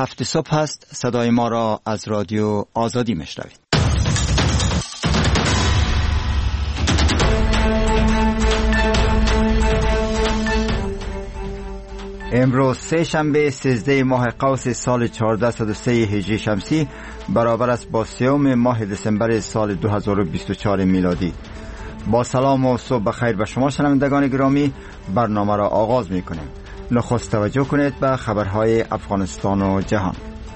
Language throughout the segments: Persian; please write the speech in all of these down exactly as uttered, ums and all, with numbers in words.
هفت صبح است. صدای ما را از رادیو آزادی میشنوید. امروز سه شنبه سیزده ماه قوس سال چهارصد و سه هجری شمسی برابر است با سوم ماه دسامبر سال دو هزار و بیست و چهار میلادی. با سلام و صبح بخیر به شما شنوندگان گرامی، برنامه را آغاز می‌کنیم. نخست توجه کنید به خبرهای افغانستان و جهان.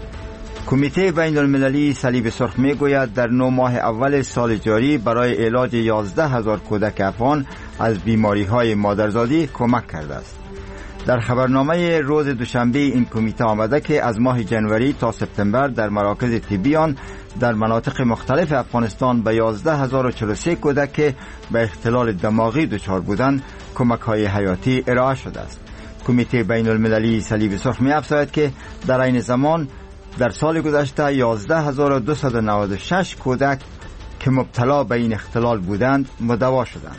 کمیته بین المللی صلیب سرخ میگوید در نو ماه اول سال جاری برای علاج یازده هزار کودک افغان از بیماری‌های مادرزادی کمک کرده است. در خبرنامه روز دوشنبه این کمیته آمده که از ماه جنوری تا سپتامبر در مراکز طبی آن در مناطق مختلف افغانستان به یازده هزار و چهل و سه کودک که به اختلال دماغی دچار بودند کمک‌های حیاتی ارائه شده است. کمیته بین المللی صلیب سرخ می افزاید که در این زمان در سال گذشته یازده هزار و دویست و نود و شش کودک که مبتلا به این اختلال بودند مداوا شدند.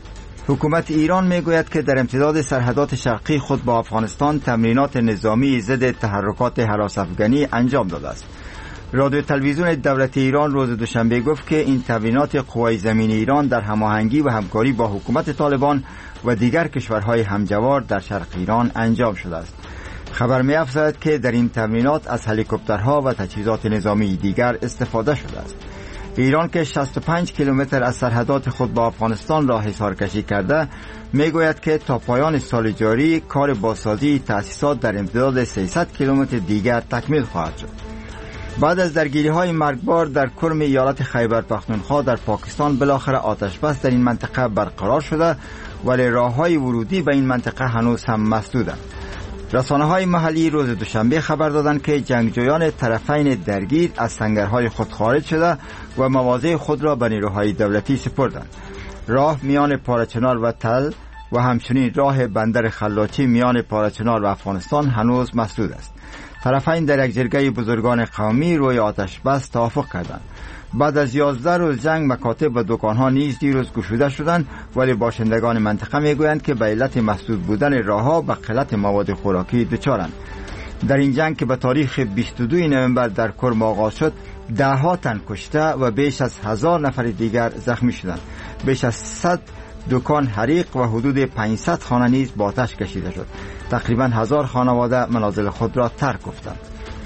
حکومت ایران می گوید که در امتداد سرحدات شرقی خود با افغانستان تمرینات نظامی ضد تحرکات هراس افغانی انجام داده است. رادیو تلویزیون دولت ایران روز دوشنبه گفت که این تمرینات قوای زمین ایران در هماهنگی و همکاری با حکومت طالبان و دیگر کشورهای همجوار در شرق ایران انجام شده است. خبر می افزاید که در این تمرینات از هلیکوپترها و تجهیزات نظامی دیگر استفاده شده است. ایران که شصت و پنج کیلومتر از سرحدات خود با افغانستان را حصارکشی کرده می گوید که تا پایان سال جاری کار بازسازی تأسیسات در امتداد سیصد کیلومتر دیگر تکمیل خواهد شد. بعد از درگیری‌های مرگبار در کرم ایالت خیبر پختونخوا در پاکستان بالاخره آتش بس در این منطقه برقرار شده، ولی راه‌های ورودی به این منطقه هنوز هم مسدودند. رسانه‌های محلی روز دوشنبه خبر دادند که جنگجویان طرفین درگیر از سنگرهای خود خارج شده و مواضع خود را به نیروهای دولتی سپردند. راه میان پارچنار و تل و همچنین راه بندر خلاچی میان پارچنار و افغانستان هنوز مسدود است. طرفین در یک جرگه بزرگان قومی روی آتش بس توافق کردند. بعد از یازده روز جنگ مکاتب و دکانها نیز دیروز گشوده شدند، ولی باشندگان منطقه میگویند که به علت مسدود بودن راهها به قلت مواد خوراکی دچارند. در این جنگ که به تاریخ بیست و دوم نوامبر در کرم آغاز شد، ده ها تن کشته و بیش از هزار نفر دیگر زخمی شدند. بیش از صد دکان حریق و حدود پانصد خانه نیز با آتش کشیده شد. تقریبا هزار خانواده منازل خود را ترک گفتند.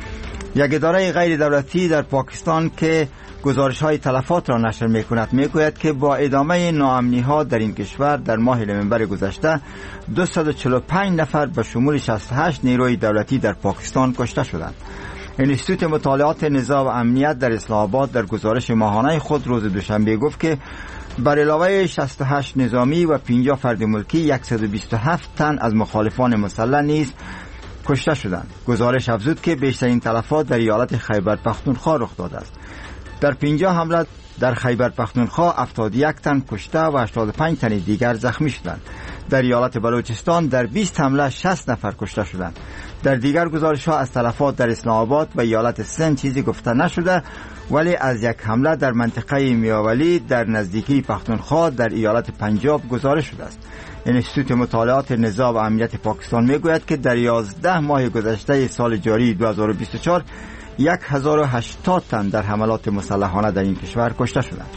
یک اداره غیر دولتی در پاکستان که گزارش های تلفات را نشر می کند می گوید که با ادامه ناامنی ها در این کشور در ماه نوامبر گذشته دویست و چهل و پنج نفر به شمول شصت و هشت نیروی دولتی در پاکستان کشته شدند. انستیتوت مطالعات نظام و امنیت در اسلام آباد در گزارش ماهانه خود روز دوشنبه گفت که بر علاوه شصت و هشت نظامی و پنجاه فرد ملکی صد و بیست و هفت تن از مخالفان مسلح نیز کشته شدند. گزارش افزود که بیشترین تلفات در ایالت خیبر پختونخوا رخ داده است. در پنجاه حمله در خیبر پختونخوا هفتاد و یک تن کشته و هشتاد و پنج تن دیگر زخمی شدند. در ایالت بلوچستان در بیست حمله شصت نفر کشته شدند. در دیگر گزارش‌ها از تلفات در اسلام آباد و ایالت سند چیزی گفته نشده، ولی از یک حمله در منطقه میاولی در نزدیکی پختونخوا در ایالت پنجاب گزارش شده است. انستیتوت مطالعات نظام و امنیت پاکستان میگوید که در یازده ماه گذشته سال جاری دو هزار و بیست و چهار هزار و هشتاد تن در حملات مسلحانه در این کشور کشته شدند.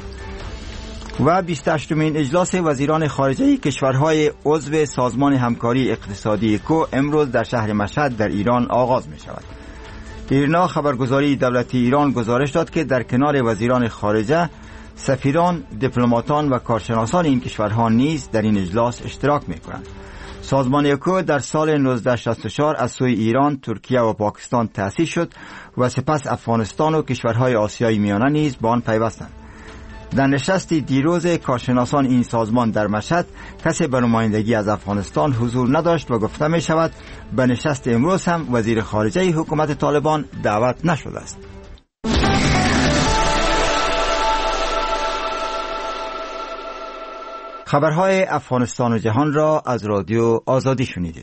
و بیست و هشتمین اجلاس وزیران خارجه کشورهای عضو سازمان همکاری اقتصادی اکو امروز در شهر مشهد در ایران آغاز می شود. ایرنا خبرگزاری دولتی ایران گزارش داد که در کنار وزیران خارجه، سفیران، دیپلماتان و کارشناسان این کشورها نیز در این اجلاس اشتراک می کنند. سازمان اکو در سال نوزده شصت و چهار از سوی ایران، ترکیه و پاکستان تأسیس شد و سپس افغانستان و کشورهای آسیای میانه نیز به آن پیوستند. در نشستی دیروز کارشناسان این سازمان در مشهد کسی به نمایندگی از افغانستان حضور نداشت و گفته می شود به نشست امروز هم وزیر خارجه حکومت طالبان دعوت نشده است. خبرهای افغانستان و جهان را از رادیو آزادی شنیدید.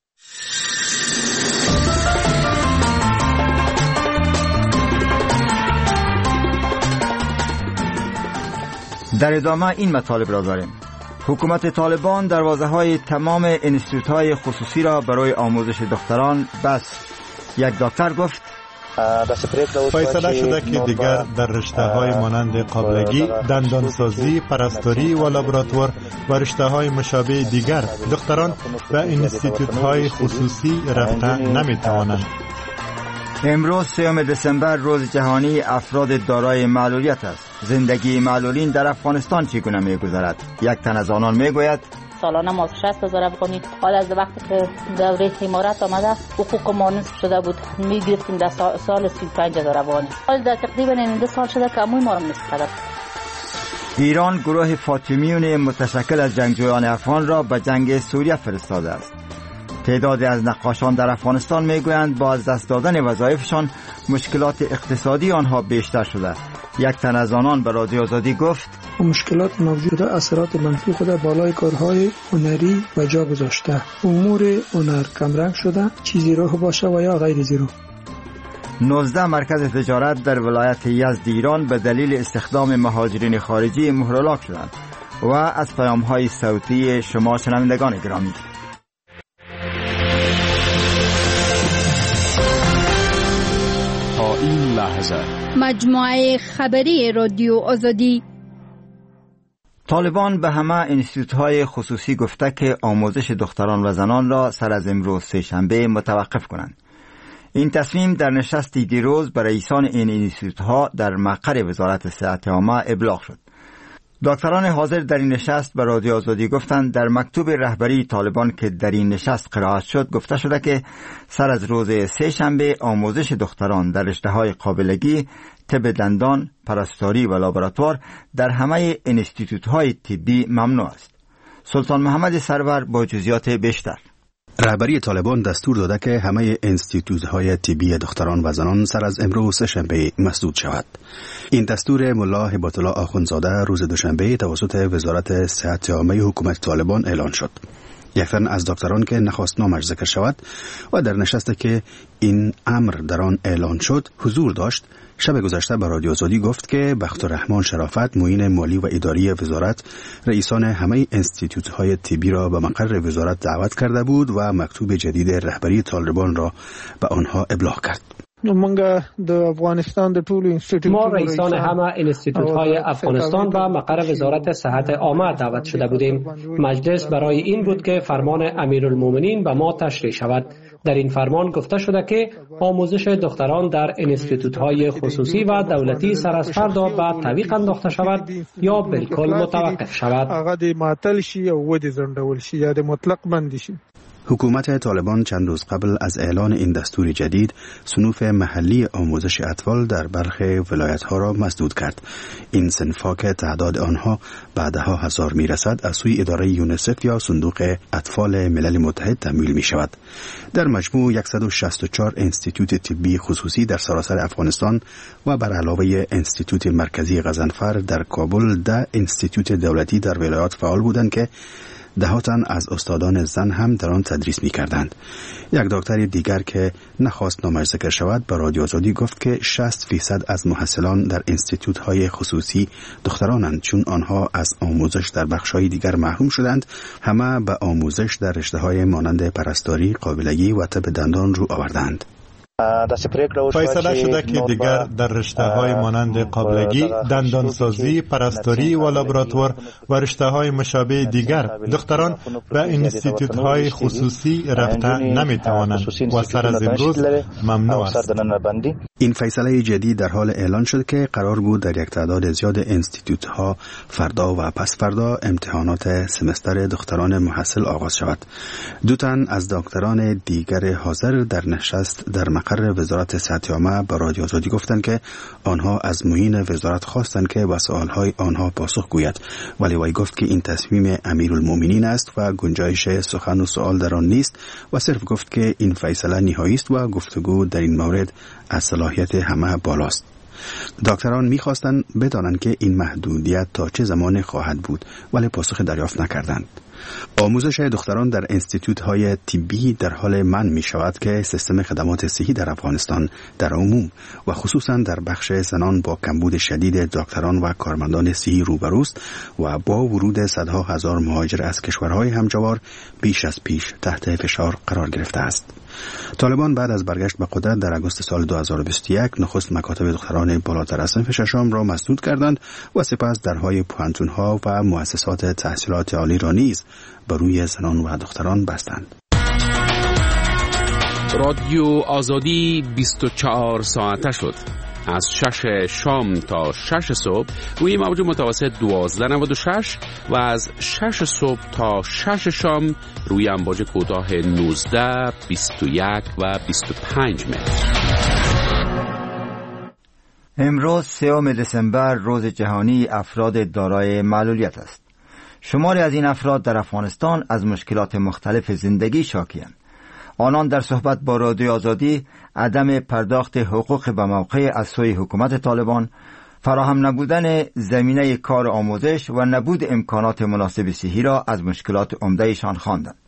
در ادامه این مطالب را داریم. حکومت طالبان دروازه‌های تمام انستیتوت‌های خصوصی را برای آموزش دختران بست. یک دکتر گفت فیصله شده که دیگر در رشته‌های مانند قابلگی، دندانسازی، پرستاری و لابراتوار و رشته‌های مشابه دیگر دختران به اینستیتوت‌های خصوصی رفتن نمی‌توانند. امروز سوم دسامبر روز جهانی افراد دارای معلولیت است. زندگی معلولین در افغانستان چگونه می‌گذرد؟ یک تن از آنان می‌گوید سالانه ما شصت هزار افغانی حال از وقتی که دوره امارات آمده حقوق ما نصف شده بود میگرفتیم در سال سی و پنج هزار افغانی. حال در تقریبا این سال شده که اموی ما رو نصف کرده. ایران گروه فاطمیون متشکل از جنگجویان افغان را به جنگ سوریه فرستاده است. تعدادی از نقاشان در افغانستان میگویند با از دست دادن وظایفشان مشکلات اقتصادی آنها بیشتر شده. یک تن از آنان به رادیو آزادی گفت مشکلات موجود اثرات منفی خود بالای کارهای هنری و جا گذاشته. امور هنر کمرنگ شده، چیزی روح باشه و یا غیر زیرو. نوزده مرکز تجارت در ولایت یزد ایران به دلیل استخدام مهاجرین خارجی مهرلاک شدند. و از پیام‌های صوتی شما شنوندگان گرامی، تا این لحظه مجموعه خبری رادیو آزادی. طالبان به همه انستیتوت‌های خصوصی گفته که آموزش دختران و زنان را سر از امروز سه شنبه متوقف کنند. این تصمیم در نشستی دیروز برای رئیسان این انستیتوت‌ها در مقر وزارت صحت عامه ابلاغ شد. دکتران حاضر در این نشست به رادیو آزادی گفتند در مکتوب رهبری طالبان که در این نشست قرائت شد گفته شده که سر از روز سه شنبه آموزش دختران در رشته‌های قابلگی، طب دندان، پرستاری و لابراتوار در همه انستیتوت‌های طبی ممنوع است. سلطان محمد سرور با جزئیات بیشتر. رهبری طالبان دستور داده که همه انستیتوت‌های طبی دختران و زنان سر از امروز سه‌شنبه مسدود شود. این دستور ملا هبات الله آخوندزاده روز دوشنبه توسط وزارت صحت عامه حکومت طالبان اعلان شد. یک تن از دکتران که نخواست نامش ذکر شود و در نشستی که این امر در آن اعلان شد حضور داشت، شب گذشته به رادیو آزادی گفت که بختالرحمن شرافت معین مالی و اداری وزارت رئیسان همه انستیتوت‌های طبی را به مقر وزارت دعوت کرده بود و مکتوب جدید رهبری طالبان را به آنها ابلاغ کرد. ما رئیسان همه انستیتوت‌های افغانستان و مقر وزارت صحت عامه دعوت شده بودیم. مجلس برای این بود که فرمان امیرالمومنین به ما تشریح شود. در این فرمان گفته شده که آموزش دختران در انستیتوت‌های خصوصی و دولتی سر از فردا به تعویق انداخته شود یا بالکل متوقف شود. حکومت طالبان چند روز قبل از اعلان این دستور جدید صنوف محلی آموزش اطفال در برخی ولایت‌ها را مسدود کرد. این صنف‌ها که تعداد آنها به ده‌ها هزار می‌رسد از سوی اداره یونیسف یا صندوق اطفال ملل متحد تمویل می‌شود. در مجموع صد و شصت و چهار انستیتوت طبی خصوصی در سراسر افغانستان و بر علاوه انستیتوت مرکزی غضنفر در کابل، ده انستیتوت دولتی در ولایات فعال بودند که ده تن از استادان زن هم در آن تدریس می کردند. یک دکتر دیگر که نخواست نامش ذکر شود به رادیو آزادی گفت که شصت فیصد از محصلان در انستیتوت های خصوصی دخترانند، چون آنها از آموزش در بخش های دیگر محروم شدند. همه به آموزش در رشته های مانند پرستاری، قابلگی و طب دندان رو آوردند. فیصله شده که دیگر در رشته‌های مانند قابلگی، دندانسازی، پرستاری و لابراتوار و رشته‌های مشابه دیگر دختران به انستیتوت‌های خصوصی رفتن نمی‌توانند و سر از امروز ممنوع است. این فیصله جدید در حال اعلان شد که قرار بود در یک تعداد زیاد انستیتوت‌ها فردا و پس فردا امتحانات سمستر دختران محصل آغاز شود. دو تن از دکتران دیگر حاضر در نشست در مقر وزارت صحت عامه به رادیو آزادی گفتند که آنها از معین وزارت خواستند که به سوالهای آنها پاسخ گوید، ولی وی گفت که این تصمیم امیرالمومنین است و گنجایش سخن و سوال در آن نیست و صرف گفت که این فیصله نهایی است و گفتگو در این مورد از صلاحیت همه بالاست. دکتران می‌خواستند بدانند که این محدودیت تا چه زمان خواهد بود، ولی پاسخ دریافت نکردند. آموزش دختران در انستیتوت‌های طبی در حال منع می شود که سیستم خدمات صحی در افغانستان در عموم و خصوصا در بخش زنان با کمبود شدید دکتران و کارمندان صحی روبروست و با ورود صدها هزار مهاجر از کشورهای همجوار بیش از پیش تحت فشار قرار گرفته است. طالبان بعد از برگشت به قدرت در آگوست سال دو هزار و بیست و یک نخست مکاتب دختران بالاتر از صنف ششم را مسدود کردند و سپس درهای پوهنتون‌ها و مؤسسات تحصیلات عالی را نیز بر روی زنان و دختران بستند. رادیو آزادی بیست و چهار ساعته شد. از شش شام تا شش صبح روی موج متوسط دوازده نود و شش و از شش صبح تا شش شام روی امواج کوتاه نوزده، بیست و یک و بیست و پنج متر. امروز سوم دسامبر روز جهانی افراد دارای معلولیت است. شماری از این افراد در افغانستان از مشکلات مختلف زندگی شاکی‌اند. آنان در صحبت با رادیو آزادی عدم پرداخت حقوق به موقع از سوی حکومت طالبان، فراهم نبودن زمینه کار آموزش و نبود امکانات مناسب صحی را از مشکلات عمده‌شان خواندند.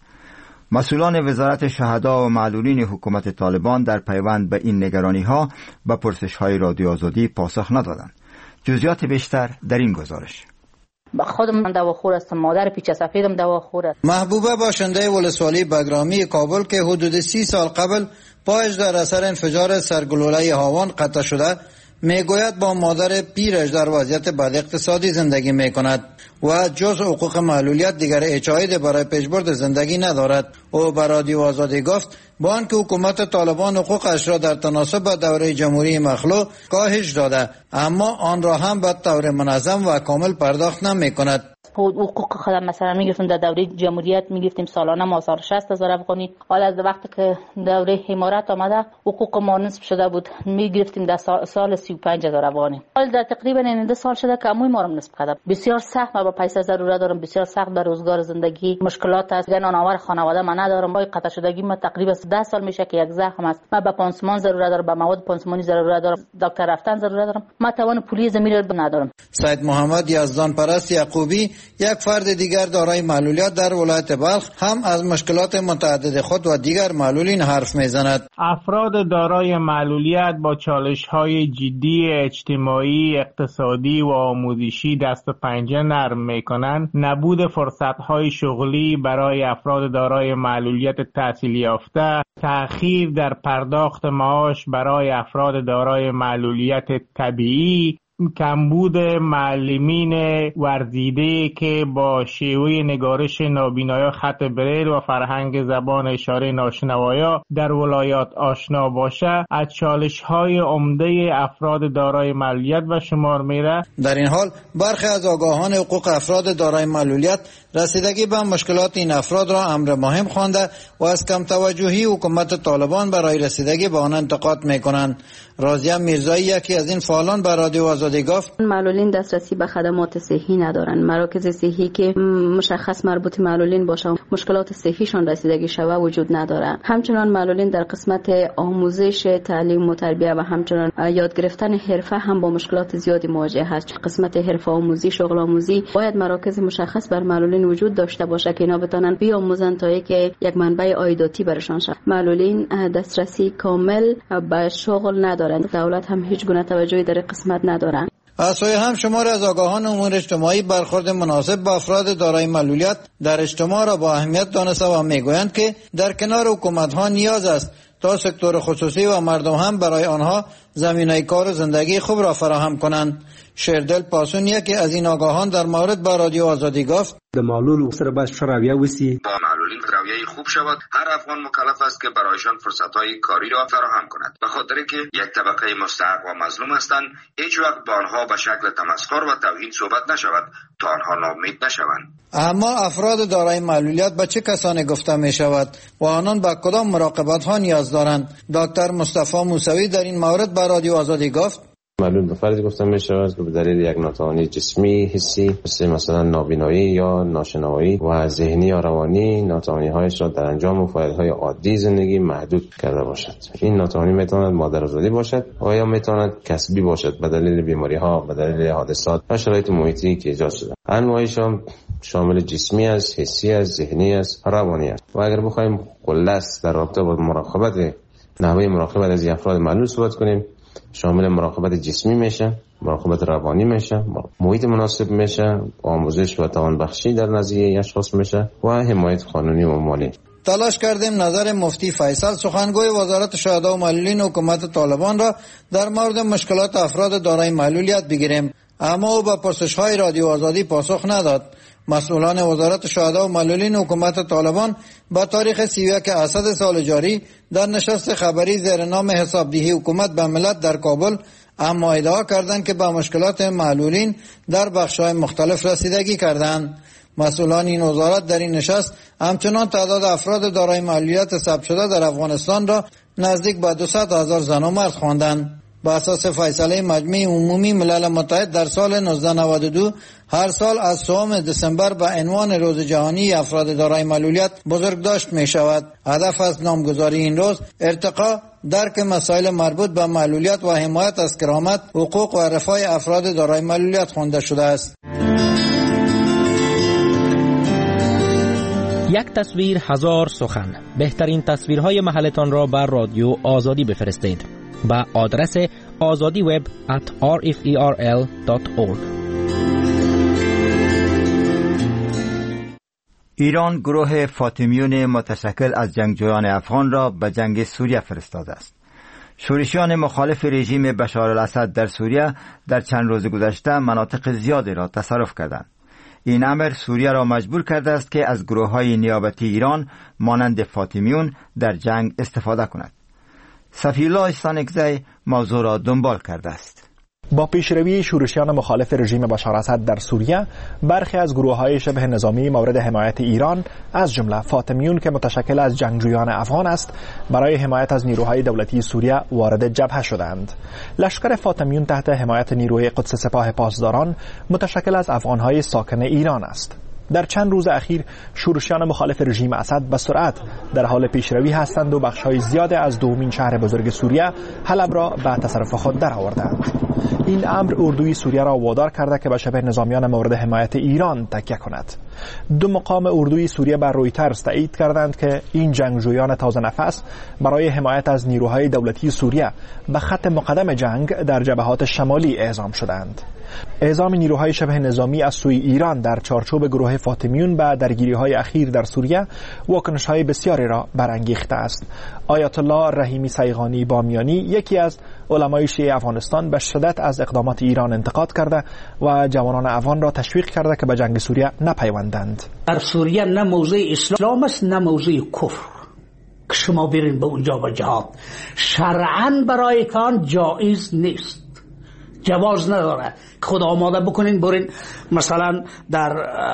مسئولان وزارت شهدا و معلولین حکومت طالبان در پیوند به این نگرانی‌ها به پرسش‌های رادیو آزادی پاسخ ندادند. جزئیات بیشتر در این گزارش. با خودم دواخور هستم، مادر پیچ سفیدم دواخور است. محبوبه باشنده ولسوالی بگرامی کابل که حدود سی سال قبل پایش در اثر انفجار سرگلوله هاوان قطع شده میگوید با مادر پیرش در وضعیت بد اقتصادی زندگی میکند و جز حقوق معلولیت دیگر اچاید برای پیشبرد زندگی ندارد. او به رادیو آزادی گفت با آنکه حکومت طالبان حقوقش را در تناسب با دوره جمهوری مخلوع کاهش داده، اما آن را هم به طور منظم و کامل پرداخت نمیکند. حقوق خودم مثلا میگفتیم در دوره جمهوریت میگفتیم سالانه ما سال شصت هزار افغانی. حالا از وقتی که دوره امارات آمده حقوق ما نصف شده بود، میگرفتیم در سال سی و پنج هزار افغانی. حالا در تقریبا این دو سال شده که اموی ما رو نصف کرده. بسیار سخت، ما با پیسه ضرورت دارم، بسیار سخت در روزگار زندگی مشکلات است. نان آور خانواده من ندارم، با قطع شدگی ما تقریبا ده سال میشه که یک زخم است. من به پانسمان ضرورت دارم، به مواد پانسمانی ضرورت دارم، دکتر رفتن ضرورت دارم. من توان پولی زمین رو ندارم. سید محمد یزدان پرست یعقوبی، یک فرد دیگر دارای معلولیت در ولایت بلخ، هم از مشکلات متعدد خود و دیگر معلولین حرف میزند. افراد دارای معلولیت با چالش‌های جدی اجتماعی، اقتصادی و آموزشی دست و پنجه نرم می‌کنند. نبود فرصت‌های شغلی برای افراد دارای معلولیت تحصیل یافته، تأخیر در پرداخت معاش برای افراد دارای معلولیت طبیعی، کمبود معلمین ورزیده که با شیوه نگارش نابینایا، خط بریل و فرهنگ زبان اشاره ناشنوایا در ولایات آشنا باشه از چالش‌های عمده افراد دارای معلولیت و شمار میره. در این حال برخی از آگاهان حقوق افراد دارای معلولیت رسیدگی به مشکلات این افراد را امر مهم خوانده و از کم توجهی حکومت طالبان برای رسیدگی به آن انتقاد میکنند. راضیه میرزایی، یکی از این فعالان، به رادیو آزادی گفت معلولین دسترسی به خدمات صحی ندارند. مراکز صحی که مشخص مربوط معلولین باشه مشکلات صحیشان رسیدگی شوه وجود ندارد. همچنان معلولین در قسمت آموزش، تعلیم و تربیت و همچنان یاد گرفتن حرفه هم با مشکلات زیادی مواجه هست. قسمت حرفه آموزی، شغل آموزی باید مراکز مشخص بر معلولین وجود داشته باشه که اینا بتونن بیاموزن تا اینکه یک منبع عایداتی برشان شود. معلولین دسترسی کامل به شغل ندارند. دولت هم هیچ گونه توجهی در قسمت ندارند. از سوی هم شمار از آگاهان امور اجتماعی برخورد مناسب با افراد دارای معلولیت در اجتماع را با اهمیت دانسته و میگویند که در کنار حکومت‌ها نیاز است تا سکتور خصوصی و مردم هم برای آنها زمینه کار و زندگی خوب را فراهم کنند. شیردل پاسون، یکی از این آگاهان، در مورد با رادیو آزادی گفت د معلول سره باید رویه وسی با معلولین رویه خوب شود. هر افغان مکلف است که برایشان فرصت‌های کاری را فراهم کند، به خاطر که یک طبقه مستحق و مظلوم هستند. هیچ وقت با آنها به شکل تمسخر و توهین صحبت نشود تا آنها ناامید نشوند. اما افراد دارای معلولیت به چه کسانی گفته می شود و آنان به کدام مراقبت ها نیاز دارند؟ دکتر مصطفی موسوی در این مورد به رادیو آزادی گفت معلول به فردی گفته می شود که به دلیل یک ناتوانی جسمی، حسی، مثل مثلا نابینایی یا ناشنوایی و ذهنی یا روانی، ناتوانی هایش را در انجام فعالیت‌های عادی زندگی محدود کرده باشد. این ناتوانی می تواند مادرزادی باشد و یا می تواند کسبی باشد به دلیل بیماری ها، به دلیل حادثات و شرایط محیطی که ایجاد شده. انواعشان شامل جسمی است، حسی است، ذهنی است، روانی است. و اگر بخوایم خلاص در رابطه با مراقبت، نحوه مراقبت از افراد معلول صحبت کنیم، شامل مراقبت جسمی میشه، مراقبت روانی میشه، محیط مناسب میشه، آموزش و توانبخشی در نزد اشخاص میشه و حمایت قانونی و مالی. تلاش کردیم نظر مفتی فیصل سخنگوی وزارت شهدا و معلولین حکومت طالبان را در مورد مشکلات افراد دارای معلولیت بگیریم، اما او به پرسش‌های رادیو آزادی پاسخ نداد. مسئولان وزارت شهدا و معلولین حکومت طالبان با تاریخ سی و یک اسد سال جاری در نشست خبری زیر نام حسابدهی حکومت به ملت در کابل اما ادعا کردند که به مشکلات معلولین در بخش‌های مختلف رسیدگی کردند. مسئولان این وزارت در این نشست همچنان تعداد افراد دارای معلولیت ثبت شده در افغانستان را نزدیک به دویست هزار زن و مرد خواندند. با اساس فیصله مجمع عمومی ملل متحد در سال نوزده نود و دو هر سال از سوم دسامبر به عنوان روز جهانی افراد دارای معلولیت بزرگداشت می شود. هدف از نامگذاری این روز ارتقا درک مسائل مربوط به معلولیت و حمایت از کرامت، حقوق و رفاه افراد دارای معلولیت خوانده شده است. یک تصویر هزار سخن. بهترین تصویرهای محلتان را بر رادیو آزادی بفرستید با آدرس آزادی وب ات آر اف ای آر ال دات اورگ. ایران گروه فاطمیون متشکل از جنگجویان افغان را به جنگ سوریه فرستاده است. شورشیان مخالف رژیم بشار الاسد در سوریه در چند روز گذشته مناطق زیادی را تصرف کردند. این امر سوریه را مجبور کرده است که از گروه‌های نیابتی ایران مانند فاطمیون در جنگ استفاده کند. صفی‌الله سانکزی موضوع را دنبال کرده است. با پیشروی شورشیان مخالف رژیم بشار اسد در سوریه، برخی از گروه‌های شبه نظامی مورد حمایت ایران از جمله فاطمیون که متشکل از جنگجویان افغان است، برای حمایت از نیروهای دولتی سوریه وارد جبهه شدند. لشکر فاطمیون تحت حمایت نیروی قدس سپاه پاسداران متشکل از افغان‌های ساکن ایران است. در چند روز اخیر شورشیان مخالف رژیم اسد به سرعت در حال پیشروی هستند و بخش‌های زیاد از دومین شهر بزرگ سوریه حلب را به تصرف خود درآوردند. این امر اردوی سوریه را وادار کرده که به شبه نظامیان مورد حمایت ایران تکیه کند. دو مقام اردوی سوریه بر رویترز تایید کردند که این جنگجویان تازه نفس برای حمایت از نیروهای دولتی سوریه به خط مقدم جنگ در جبهات شمالی اعزام شدند. اعزام نیروهای شبه نظامی از سوی ایران در چارچوب گروه فاطمیون به درگیری‌های اخیر در سوریه واکنش‌های بسیاری را برانگیخته است. آیت الله رحیمی سیغانی بامیانی، یکی از علمای شیعه افغانستان، به شدت از اقدامات ایران انتقاد کرده و جوانان افغان را تشویق کرده که به جنگ سوریه نپیوندند. در سوریه نه موضع اسلام است نه موضع کفر که شما برین به اونجا به جهاد. شرعاً برایتان جایز نیست، جواز نداره که خود آماده بکنین برین مثلا در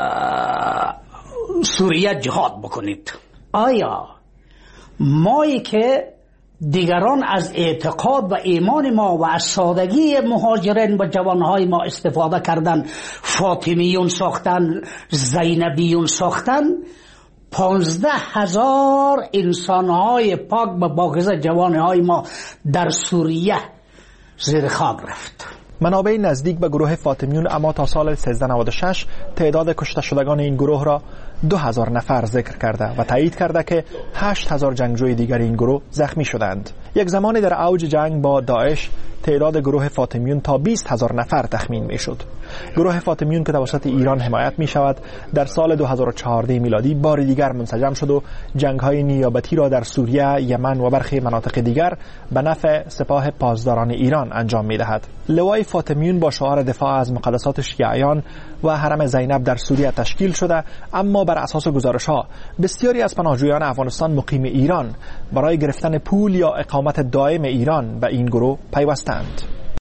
سوریه جهاد بکنید. آیا مایی که دیگران از اعتقاد و ایمان ما و از سادگی مهاجرین و جوانهای ما استفاده کردن، فاطمیون ساختن، زینبیون ساختن، پانزده هزار انسانهای پاک و پاکیزه جوانهای ما در سوریه زیر خاک رفت. منابع نزدیک به گروه فاطمیون اما تا سال سیزده نود و شش تعداد کشته شدگان این گروه را دو هزار نفر ذکر کرده و تایید کرده که هشت هزار جنگجوی دیگر این گروه زخمی شدند. یک زمانی در اوج جنگ با داعش تعداد گروه فاطمیون تا بیست هزار نفر تخمین می شد. گروه فاطمیون که توسط ایران حمایت می شود در سال دو هزار و چهارده میلادی بار دیگر منسجم شد و جنگ‌های نیابتی را در سوریه، یمن و برخی مناطق دیگر به نفع سپاه پاسداران ایران انجام می دهد. لوای فاطمیون با شعار دفاع از مقدسات شیعیان و حرم زینب در سوریه تشکیل شده، اما بر اساس گزارش‌ها بسیاری از پناهجویان افغانستان مقیم ایران برای گرفتن پول یا اقامت دائم ایران به این گروه پیوستند.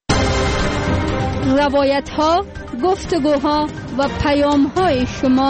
روایت‌ها، گفتگوها و پیام‌های شما.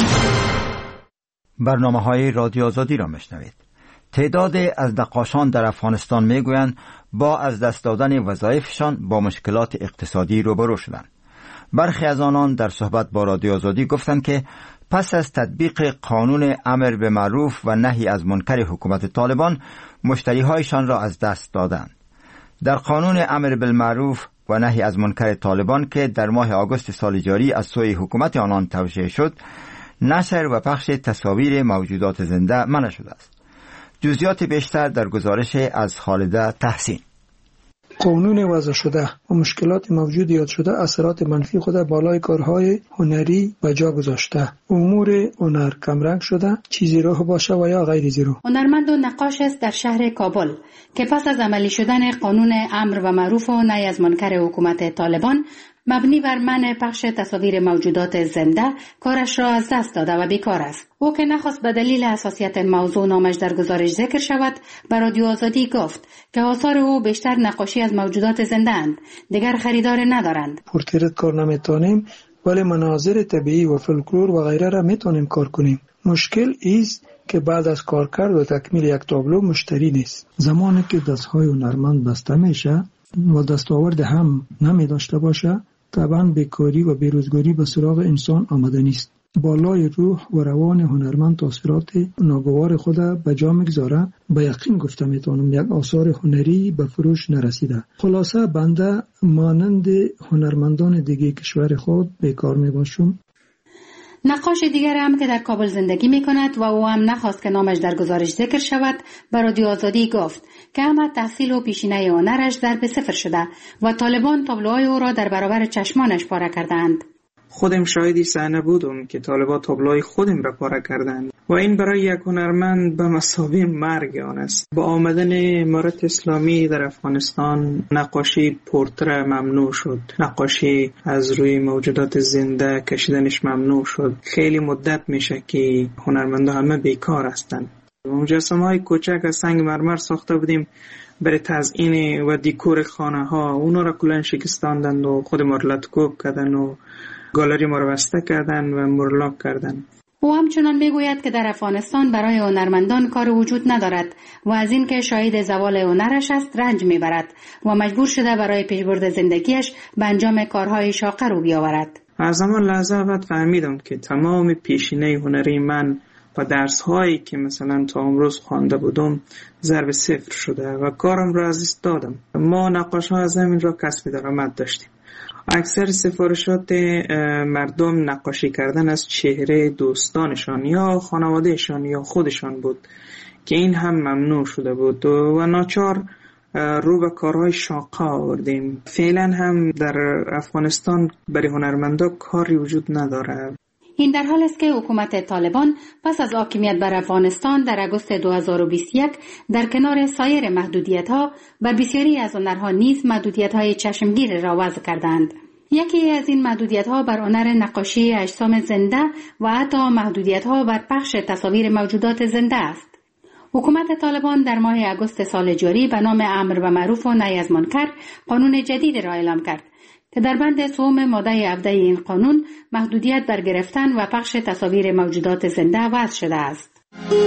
برنامه‌های رادیو آزادی را میشنوید. تعداد از نقاشان در افغانستان میگویند با از دست دادن وظایفشان با مشکلات اقتصادی روبرو شدند. برخی از آنان در صحبت با رادیو آزادی گفتند که پس از تطبیق قانون امر به معروف و نهی از منکر حکومت طالبان مشتری‌هایشان را از دست دادند. در قانون امر بالمعروف و نهی از منکر طالبان که در ماه آگوست سال جاری از سوی حکومت آنان توشیح شد، نشر و پخش تصاویر موجودات زنده منع شده است. جزئیات بیشتر در گزارش از خالده تحسین. قانون وضع شده و مشکلات موجود یاد شده اثرات منفی خود بالای کارهای هنری و جا گذاشته. امور هنر کمرنگ شده، چیزی راه باشه و یا غیر زیرو. هنرمند و نقاش است در شهر کابل که پس از عملی شدن قانون امر و معروف و نهی از منکر حکومت طالبان مبنی بر منع پخش تصاویر موجودات زنده کارش را از دست داده و بیکار است. او که نخواست به دلیل حساسیت موضوع نامش در گزارش ذکر شود، به رادیو آزادی گفت که آثار او بیشتر نقاشی از موجودات زنده اند، دیگر خریدار ندارند. پورتریت کار نمیتونیم ولی مناظر طبیعی و فولکلور و غیره را میتونیم کار کنیم. مشکل ایست که بعد از کار کرد و تکمیل یک تابلو مشتری نیست. زمانی که دستهای هنرمند بسته میشه و دستاورد هم نمی داشته باشه، طبعا بیکاری و بیروزگاری به سراغ انسان آمده نیست. بالای روح و روان هنرمند تاثیرات ناگوار خود به جا میگذاره. به یقین گفته میتونم یک آثار هنری به فروش نرسیده. خلاصه بنده مانند هنرمندان دیگه کشور خود بیکار میباشم. نقاش دیگر هم که در کابل زندگی می کند و او هم نخواست که نامش در گزارش ذکر شود، به رادیو آزادی گفت که اما تحصیل و پیشینه هنرش ضرب صفر شده و طالبان تابلوهای او را در برابر چشمانش پاره کردند. خودم شاهدی صحنه بودم که طالبان تابلوهای خودم را پاره کردند و این برای یک هنرمند به مثابه مرگ آن است. با آمدن امارت اسلامی در افغانستان نقاشی پورتره ممنوع شد، نقاشی از روی موجودات زنده کشیدنش ممنوع شد. خیلی مدت میشه که هنرمندان همه بیکار هستند. مجسمه های کوچک از سنگ مرمر ساخته بودیم برای تزیین و دیکور خانه ها، اونا را کلن شکستاندند و خود ما را لطکوب کردن و گالری ما را بسته کردن و مرلاک کردن. او همچنان میگوید که در افغانستان برای هنرمندان کار وجود ندارد و از این که شاهد زوال هنرش است رنج میبرد و مجبور شده برای پیشبرد زندگیش به انجام کارهای شاقه رو بیاورد. از همان لحظه بعد فهمیدم که تمام پیشینه هنری من و درس هایی که مثلا تا امروز خوانده بودم ضرب صفر شده و کارم را از دست دادم. ما نقاش ها از همین را کسب درآمد داشتیم. اکثر سفارشات مردم نقاشی کردن از چهره دوستانشان یا خانوادهشان یا خودشان بود که این هم ممنوع شده بود و ناچار رو به کارهای شاقه آوردیم. فعلا هم در افغانستان برای هنرمندا کاری وجود نداره. این در حال است که حکومت طالبان پس از حاکمیت بر افغانستان در اگوست دو هزار و بیست و یک در کنار سایر محدودیت‌ها بر بسیاری از هنرها نیز محدودیت‌های چشمگیر را وضع کردند. یکی از این محدودیت‌ها بر هنر نقاشی اجسام زنده و حتی محدودیت‌ها بر پخش تصاویر موجودات زنده است. حکومت طالبان در ماه اگوست سال جاری به نام امر و معروف و نهی از منکر قانون جدید را اعلام کرد که در بند سوم ماده هفده این قانون محدودیت بر گرفتن و پخش تصاویر موجودات زنده وضع شده است.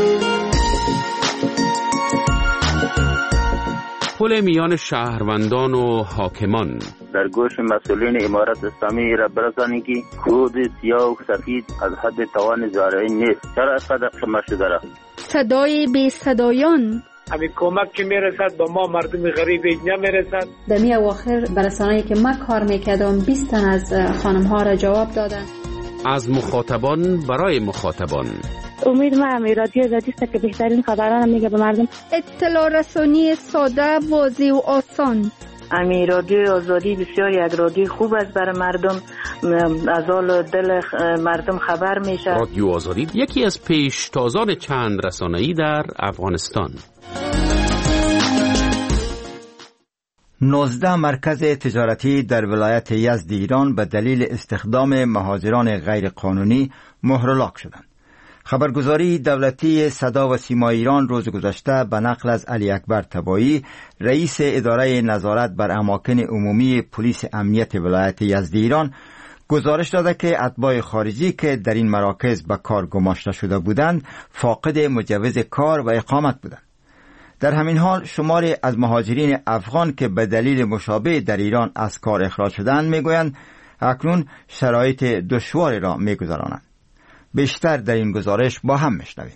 پل میان شهروندان و حاکمان در گوش مسئولین امارت اسلامی را برسانید که خود سیاه و سفید از حد توان زارعین نیست. چرا صدق شما شده را؟ صدای بی صدایان همین کمک که میرسد با ما مردم غریب نمیرسد. در می اواخر برسانه‌ای که من کار میکردم بیست تن از خانم ها را جواب دادن. از مخاطبان برای مخاطبان. امید ما رادیو آزادی است که بهترین خبران میگه به مردم. اطلاع رسانی ساده، واضح و آسان. امی رادیو آزادی بسیار یک رادیو خوب است برای مردم، از حال دل مردم خبر میشه. رادیو آزادی یکی از پیشتازان چند رسانه‌ای در افغانستان. نوزده مرکز تجارتی در ولایت یزد ایران به دلیل استخدام مهاجران غیر قانونی مهرلاک شدند. خبرگزاری دولتی صدا و سیما ایران روز گذشته به نقل از علی اکبر تبایی، رئیس اداره نظارت بر اماکن عمومی پلیس امنیت ولایت یزد ایران، گزارش داده که اتباع خارجی که در این مراکز به کار گماشته شده بودند فاقد مجوز کار و اقامت بودند. در همین حال شماری از مهاجرین افغان که به دلیل مشابه در ایران از کار اخراج شدند میگویند اکنون شرایط دشواری را میگذرانند. بیشتر در این گزارش با هم میشنویم.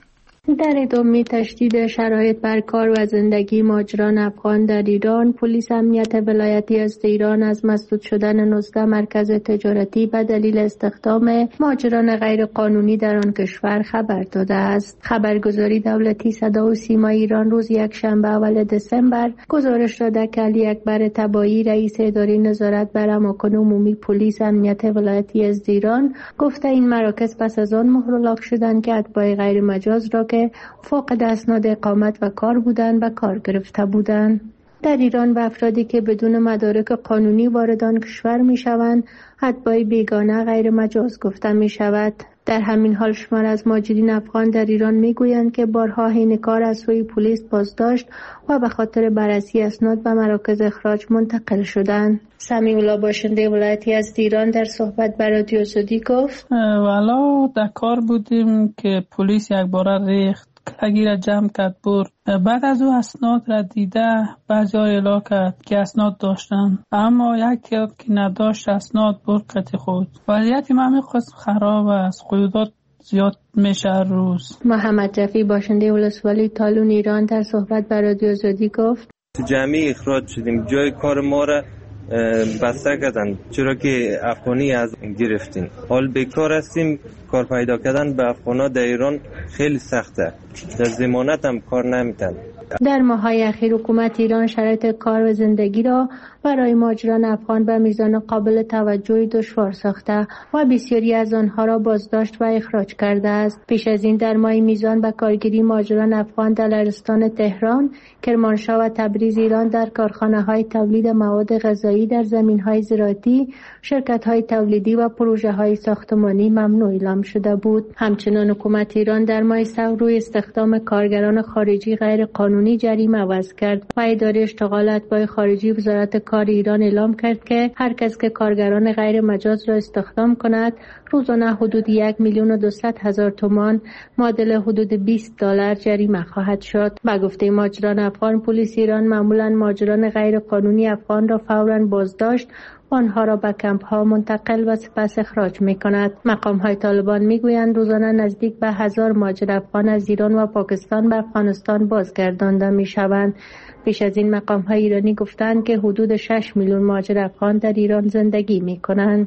در ادامه تشدید شرایط بر کار و زندگی مهاجران افغان در ایران، پلیس امنیت ولایتی از ایران از مسدود شدن نوزده مرکز تجارتی به دلیل استخدام مهاجران غیر قانونی در آن کشور خبر داده است. خبرگزاری دولتی صدا و سیما ایران روز یک شنبه اول دسامبر گزارش داده که علی اکبر تبایی رئیس اداره نظارت بر اماکن عمومی پلیس امنیت ولایتی از ایران گفته این مراکز پس از آن مهر شدند که اتباع غیر مجاز را که فاقد اسناد اقامت و کار بودند به کار گرفته بودند. در ایران و افرادی که بدون مدارک قانونی وارد آن کشور می شوند اتباع بیگانه غیر مجاز گفته می شود. در همین حال شمار از مهاجرین افغان در ایران می گویند که بارها حین کار از سوی پلیس بازداشت و به خاطر بررسی اسناد به مراکز اخراج منتقل شدند. سمیع الله باشنده ولایتی از ایران در صحبت با رادیو آزادی گفت والا در کار بودیم که پلیس یک بار ریخت کلگی را جمع کرد برد. بعد از او اسناد را دیده بعضی ها اعلام کرد که اسناد داشتن، اما یکی که نداشت اسناد برد کتی خود. وضعیت من قسم خراب است، قیودات زیاد میشه روز. محمد رفی باشنده ولسوالی تالون ایران در صحبت با رادیو آزادی گفت جمعی اخراج شدیم، جای کار ما را بسته کردن چرا که افغانی از گرفتیم. حال بیکار هستیم، کار پیدا کردن به افغانا در ایران خیلی سخته، در ضمانت هم کار نمیتن. در ماه‌های اخیر حکومت ایران شرایط کار و زندگی را برای مهاجران افغان به میزان قابل توجهی دشوار ساخته و بسیاری از آنها را بازداشت و اخراج کرده است. پیش از این در ماه میزان به کارگیری مهاجران افغان در لرستان تهران، کرمانشاه و تبریز ایران در کارخانه‌های تولید مواد غذایی در زمین‌های زراعتی، شرکت‌های تولیدی و پروژه‌های ساختمانی ممنوع اعلام شده بود. همچنین حکومت ایران در ماه سال روی استخدام کارگران خارجی غیر قانونی جریمه وضع کرد و اداره اشتغال اتباع خارجی وزارت کار ایران اعلام کرد که هر کس که کارگران غیر مجاز را استخدام کند روزانه حدود یک میلیون و دویست هزار تومان معادل حدود بیست دلار جریمه خواهد شد. با گفته مهاجران افغان، پلیس ایران معمولا مهاجران غیر قانونی افغان را فوراً بازداشت و آنها را به کمپ ها منتقل و سپس اخراج می کند. مقام های طالبان می گویند روزانه نزدیک به هزار مهاجر افغان از ایران و پاکستان به افغانستان بازگردانده می شوند. پیش از این مقام های ایرانی گفتند که حدود شش میلیون مهاجر افغان در ایران زندگی می کنند.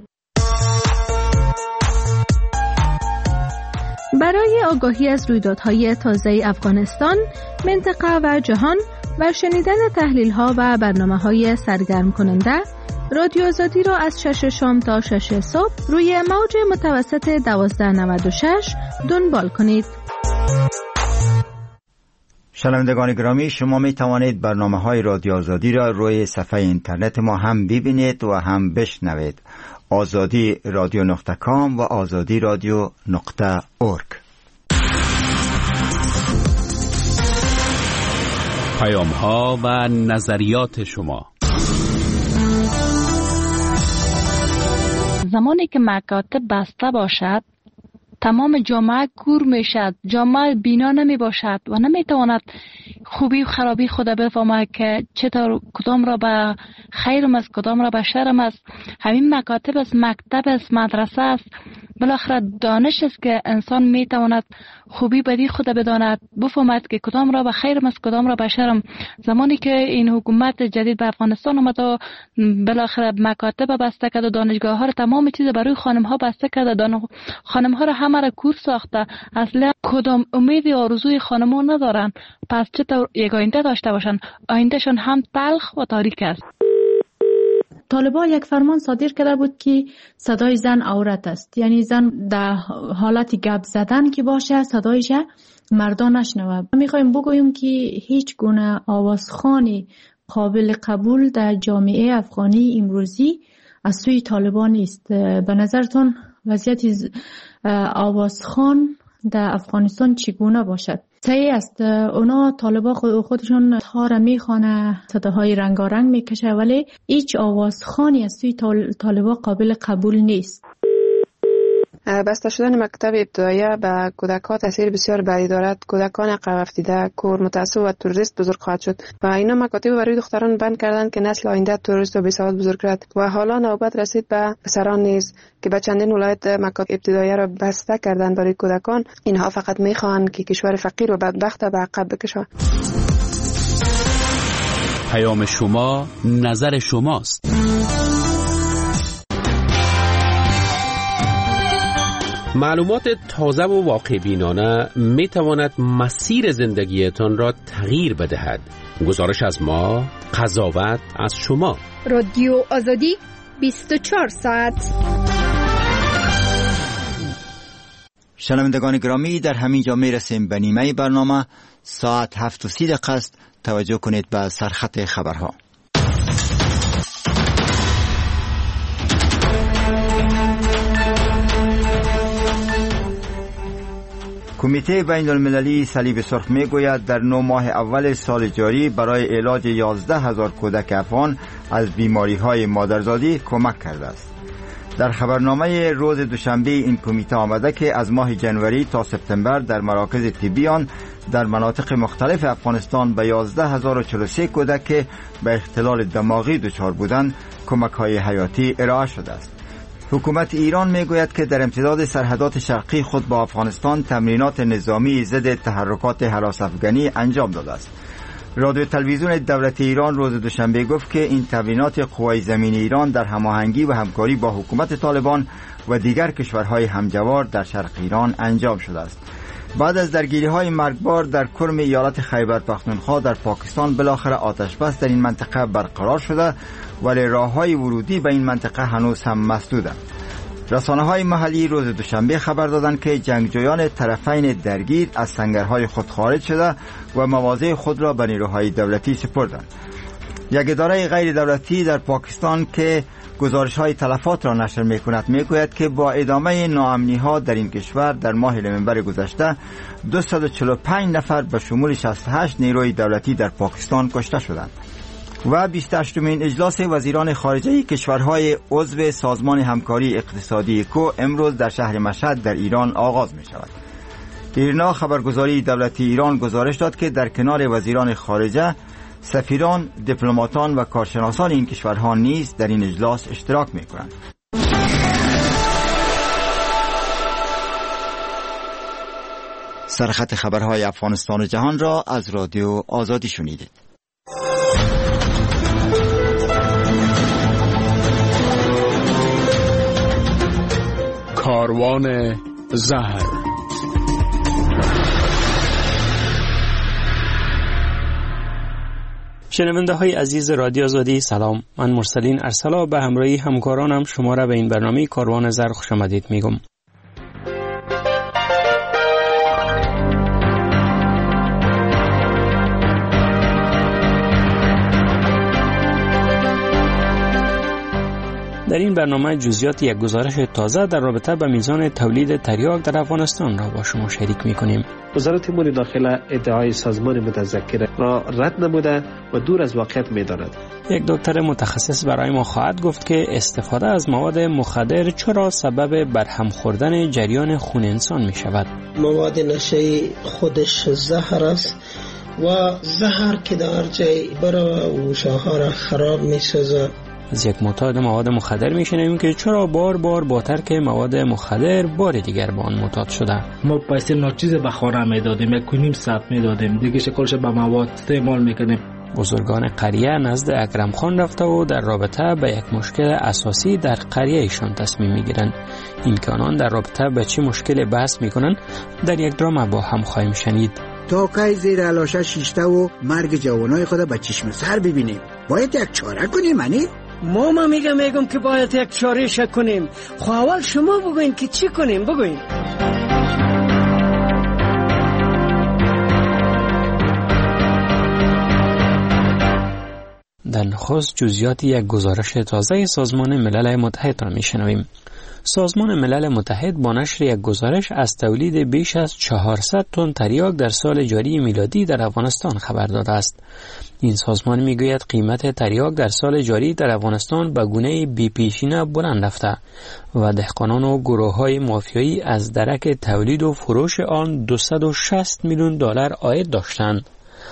برای آگاهی از رویدادهای تازه افغانستان، منطقه و جهان و شنیدن تحلیل‌ها و برنامه‌های سرگرم کننده، رادیو آزادی را از شش شام تا شش صبح روی موج متوسط دوازده نود و شش دنبال کنید. شنوندگان گرامی، شما می توانید برنامه‌های رادیو آزادی را روی صفحه اینترنت ما هم ببینید و هم بشنوید. آزادی رادیو نقطه کام و آزادی رادیو نقطه اورگ. پیام ها و نظریات شما. زمانی که مکاتب بسته باشد، تمام جامعه کور می شد، جامعه بینا نمی باشد و نمی تواند خوبی و خرابی خود بفهمد که چطور کدام را به خیرم است، کدام را به شرم است. همین مکاتب است، مکتب است، مدرسه است، بالاخره دانش است که انسان می تواند خوبی بدی خود بداند، بفهمد که کدام را به خیرم است، کدام را به شرم. زمانی که این حکومت جدید به افغانستان آمد و بالاخره مکاتب بسته کرد و دانشگاه ها را، تمام چیز برای خانم ها بسته کرد، خانم ها را همه را کور ساخته. اصلا کدام امید و آرزوی خانم ها ندارن، پس چطور یک آینده داشته باشن؟ آیندهشون هم تلخ و تاریک است. طالبان یک فرمان صادر کرده بود که صدای زن عورت است، یعنی زن در حالت گپ زدن که باشه صدایش مردان نشنوه. میخوایم بگوییم که هیچ گونه آوازخوانی قابل قبول در جامعه افغانی امروزی از سوی طالبان نیست. به نظرتون وضعیت آوازخوان در افغانستان چگونه باشد؟ صحیح است، اونا طالبا خودشون تار میخوانه، صداهای رنگارنگ میکشه، ولی هیچ آوازخوانی از سوی طالبا قابل قبول نیست. بسته شدن مکتب ابتدایی به کودکان تاثیر بسیار بدی دارد. کودکان عقب افتاده، کور، متعصب و تروریست بزرگ خواهد شد و اینا مکاتب برای دختران بند کردند که نسل آینده تروریست و بی‌سواد بزرگ کرد و حالا نوبت رسید به پسران نیز که به چندین ولایت مکاتب ابتدایی را بسته کردند برای کودکان. اینها فقط میخواهند که کشور فقیر و بدبخت به عقب بکشند. پیام شما، نظر شماست. معلومات تازه و واقع بینانه می تواند مسیر زندگیتان را تغییر بدهد. گزارش از ما، قضاوت از شما. رادیو آزادی بیست و چهار ساعت. شنوندگان گرامی، در همین جا می رسیم به نیمه برنامه. ساعت هفت و سی دقیقه است. توجه کنید به سرخط خبرها. کمیته بین المللی صلیب سرخ می گوید در نه ماه اول سال جاری برای علاج یازده هزار کودک افغان از بیماری های مادرزادی کمک کرده است. در خبرنامه روز دوشنبه این کمیته آمده که از ماه جنوری تا سپتامبر در مراکز طبی آن در مناطق مختلف افغانستان به یازده هزار و چهل و سه کودک که به اختلال دماغی دچار بودند کمک های حیاتی ارائه شده است. حکومت ایران میگوید که در امتداد سرحدات شرقی خود با افغانستان تمرینات نظامی ضد تحرکات هراس افغانی انجام داده است. رادیو تلویزیون دولت ایران روز دوشنبه گفت که این تمرینات قوای زمینی ایران در هماهنگی و همکاری با حکومت طالبان و دیگر کشورهای همجوار در شرق ایران انجام شده است. بعد از درگیری‌های مرگبار در کرم ایالت خیبر پختونخوا در پاکستان بالاخره آتش بس در این منطقه برقرار شده، ولی راه‌های ورودی به این منطقه هنوز هم مسدودند. رسانه‌های محلی روز دوشنبه خبر دادند که جنگجویان طرفین درگیر از سنگرهای خود خارج شده و مواضع خود را به نیروهای دولتی سپردند. یک اداره غیر دولتی در پاکستان که گزارش‌های تلفات را نشر می‌کند می‌گوید که با ادامه ناامنی‌ها در این کشور در ماه نوامبر گذشته دویست و چهل و پنج نفر به شمول شصت و هشت نیروی دولتی در پاکستان کشته شدند. و بیست و هشتمین اجلاس وزیران خارجه کشورهای عضو سازمان همکاری اقتصادی کو امروز در شهر مشهد در ایران آغاز می شود. ایرنا خبرگزاری دولتی ایران گزارش داد که در کنار وزیران خارجه سفیران، دیپلماتان و کارشناسان این کشورها نیز در این اجلاس اشتراک می کنند. سرخط خبرهای افغانستان و جهان را از رادیو آزادی شنیدید. کاروان زهر. شنونده های عزیز رادیو آزادی، سلام. من مرسلین ارسلا به همراهی همکارانم شما را به این برنامه کاروان زهر خوش آمدید میگم. در این برنامه جزئیات یک گزارش تازه در رابطه با میزان تولید تریاک در افغانستان را با شما شریک می‌کنیم. وزارت امور داخله ادعای سازمان متذکر را رد نموده و دور از واقعیت می‌داند. یک دکتر متخصص برای ما خواهد گفت که استفاده از مواد مخدر چرا سبب برهم خوردن جریان خون انسان می‌شود. مواد نشه‌ای خودش زهر است و زهر که در جای برای گوشه‌ها را خراب می‌سازد. از یک معتاد مواد مخدر میشنویم که چرا بار بار با ترک مواد مخدر بار دیگر با آن معتاد شده. ما پیسه ناچیز به خانه میدادیم، یک کنیم ساعت میدادیم، دیگه شکلش به مواد استعمال میکنیم. بزرگان قریه نزد اکرم خان رفته و در رابطه به یک مشکل اساسی در قریه ایشان تصمیم میگیرند. این که آنان در رابطه به چه مشکل بحث میکنن در یک درام با هم خواهیم شنید. تا که زیر علاشه شیشته و مرگ جوانای خود به چشم سر ببینیم، باید یک چاره کنیم. منی ما ما میگم میگم که باید یک چاره شک کنیم. خب اول شما بگوین که چی کنیم، بگوین. در نخست جزئیات یک گزارش تازه سازمان ملل متحد را میشنویم. سازمان ملل متحد با نشر یک گزارش از تولید بیش از چهارصد تن تریاک در سال جاری میلادی در افغانستان خبر داده است. این سازمان میگوید قیمت تریاک در سال جاری در افغانستان به گونه بی پیشینه بلند رفته و دهقانان و گروه‌های مافیایی از درک تولید و فروش آن دویست و شصت میلیون دلار عاید داشتند.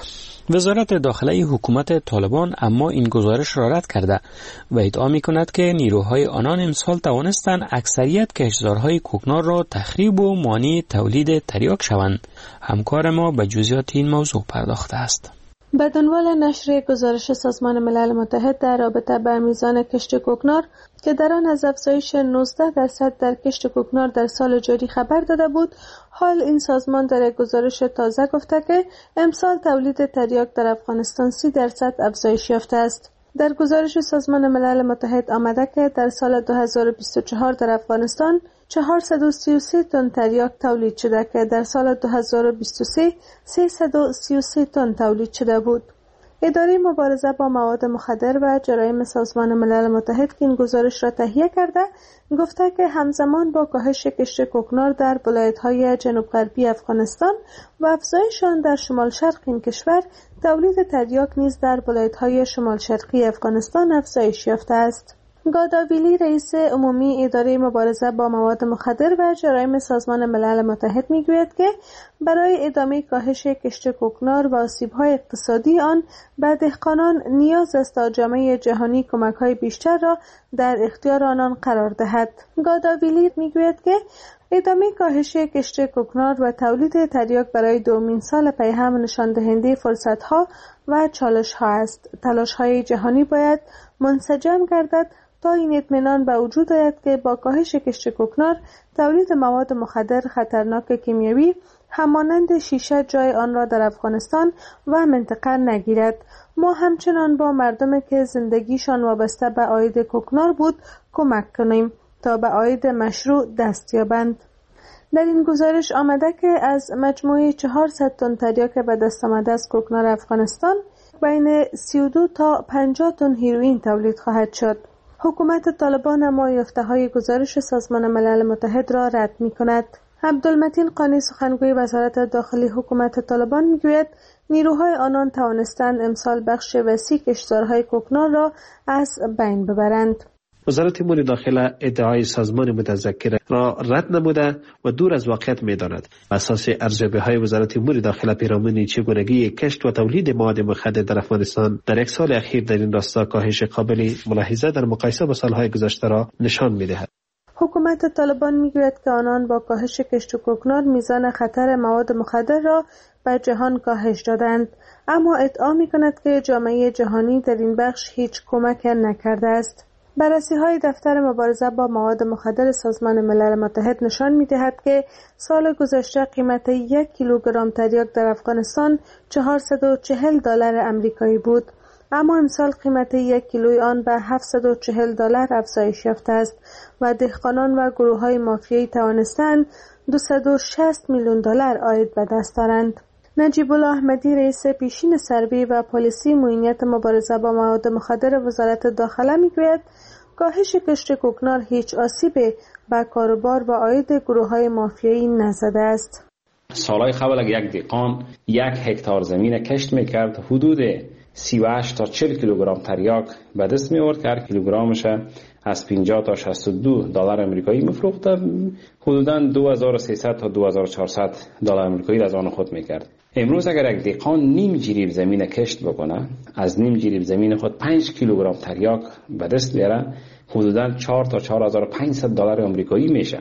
وزارت داخله حکومت طالبان اما این گزارش را رد کرده و ادعا می‌کند که نیروهای آنان امسال توانستند اکثریت کشتزارهای کوکنار را تخریب و مانع تولید تریاک شوند. همکار ما به جزئیات این موضوع پرداخته است. به دنبال نشر گزارش سازمان ملل متحد در رابطه با میزان کشت کوکنار که در آن از افزایش نوزده درصد در کشت کوکنار در سال جاری خبر داده بود، حال این سازمان در یک گزارش تازه گفته که امسال تولید تریاک در افغانستان سی درصد افزایش یافته است. در گزارش سازمان ملل متحد آمده که در سال دو هزار و بیست و چهار در افغانستان چهارصد و سی و سه تن تریاک تولید شده که در سال دو هزار و بیست و سه سیصد و سی و سه تن تولید شده بود. اداره مبارزه با مواد مخدر و جرایم سازمان ملل متحد که این گزارش را تهیه کرده گفته که همزمان با کاهش کشت کوکنار در ولایت‌های جنوب غربی افغانستان و افزایش آن در شمال شرق این کشور، تولید تریاک نیز در ولایت‌های شمال شرقی افغانستان افزایش یافته است. گاداویلی رئیس عمومی اداره مبارزه با مواد مخدر و جرایم سازمان ملل متحد میگوید که برای ادامه کاهش کشت کوکنار و آسیب‌های اقتصادی آن به دهقانان نیاز است تا جامعه جهانی کمک‌های بیشتر را در اختیار آنان قرار دهد. گاداویلی میگوید که ادامه کاهش کشت کوکنار و تولید تریاک برای دومین سال پی هم نشان دهنده فرصت‌ها و چالش‌ها است. تلاش‌های جهانی باید منسجم گردد تا این اطمینان به وجود آید که با کاهش کشت کوکنار تولید مواد مخدر خطرناک کیمیایی همانند شیشه جای آن را در افغانستان و منطقه نگیرد. ما همچنان با مردمی که زندگیشان وابسته به عاید کوکنار بود کمک کنیم تا به عاید مشروع دست یابند. در این گزارش آمده که از مجموعه چهارصد تن تریاک به دست آمده از کوکنار افغانستان بین سی و دو تا پنجاه تن هیروئین تولید خواهد شد. حکومت طالبان اما یافته‌های گزارش سازمان ملل متحد را رد می‌کند. عبدالمتین قانی سخنگوی وزارت داخلی حکومت طالبان میگوید نیروهای آنان توانستند امسال بخش وسیع کشتزارهای کوکنار را از بین ببرند. وزارت امور داخله ادعای سازمان متذکر را رد نموده و دور از واقعیت می‌داند. اساس ارزیابی‌های وزارت امور داخله پیرامون چگونگی کشت و تولید مواد مخدر در افغانستان در یک سال اخیر در این راستا کاهش قابل ملاحظه در مقایسه با سالهای گذشته را نشان می‌دهد. حکومت طالبان میگوید که آنان با کاهش کشت و کوکنار میزان خطر مواد مخدر را به جهان کاهش دادند، اما ادعا می‌کند که جامعه جهانی در این بخش هیچ کمک نکرده است. بررسی‌های دفتر مبارزه با مواد مخدر سازمان ملل متحد نشان می‌دهد که سال گذشته قیمت یک کیلوگرم تریاک در افغانستان چهارصد و چهل دلار آمریکایی بود، اما امسال قیمت یک کیلوی آن به هفتصد و چهل دلار افزایش یافته است و دهقانان و گروه‌های مافیایی توانستند دویست و شصت میلیون دلار عاید به دست آورند. نجیب الله احمدی رئیس پیشین سروی و پالیسی معینیت مبارزه با مواد مخدر وزارت داخله میگوید کاهش کشت کوکنار هیچ آسیبی به کاروبار و عاید گروه‌های مافیایی نزده است. سالهای قبل یک دهقان یک هکتار زمین کشت میکرد، حدود سی و هشت تا چهل کیلوگرم تریاک به دست می آورد که هر کیلوگرمش از پنجاه تا شصت و دو دلار آمریکایی میفروخت، حدوداً دو هزار و سیصد تا دو هزار و چهارصد دلار آمریکایی از آن خود میکرد. امروز اگر یک دهقان نیم جریب زمین کشت بکنه، از نیم جریب زمین خود پنج کیلوگرم تریاک به دست بیاره، حدوداً چهار تا چهار هزار و پانصد دلار آمریکایی میشه.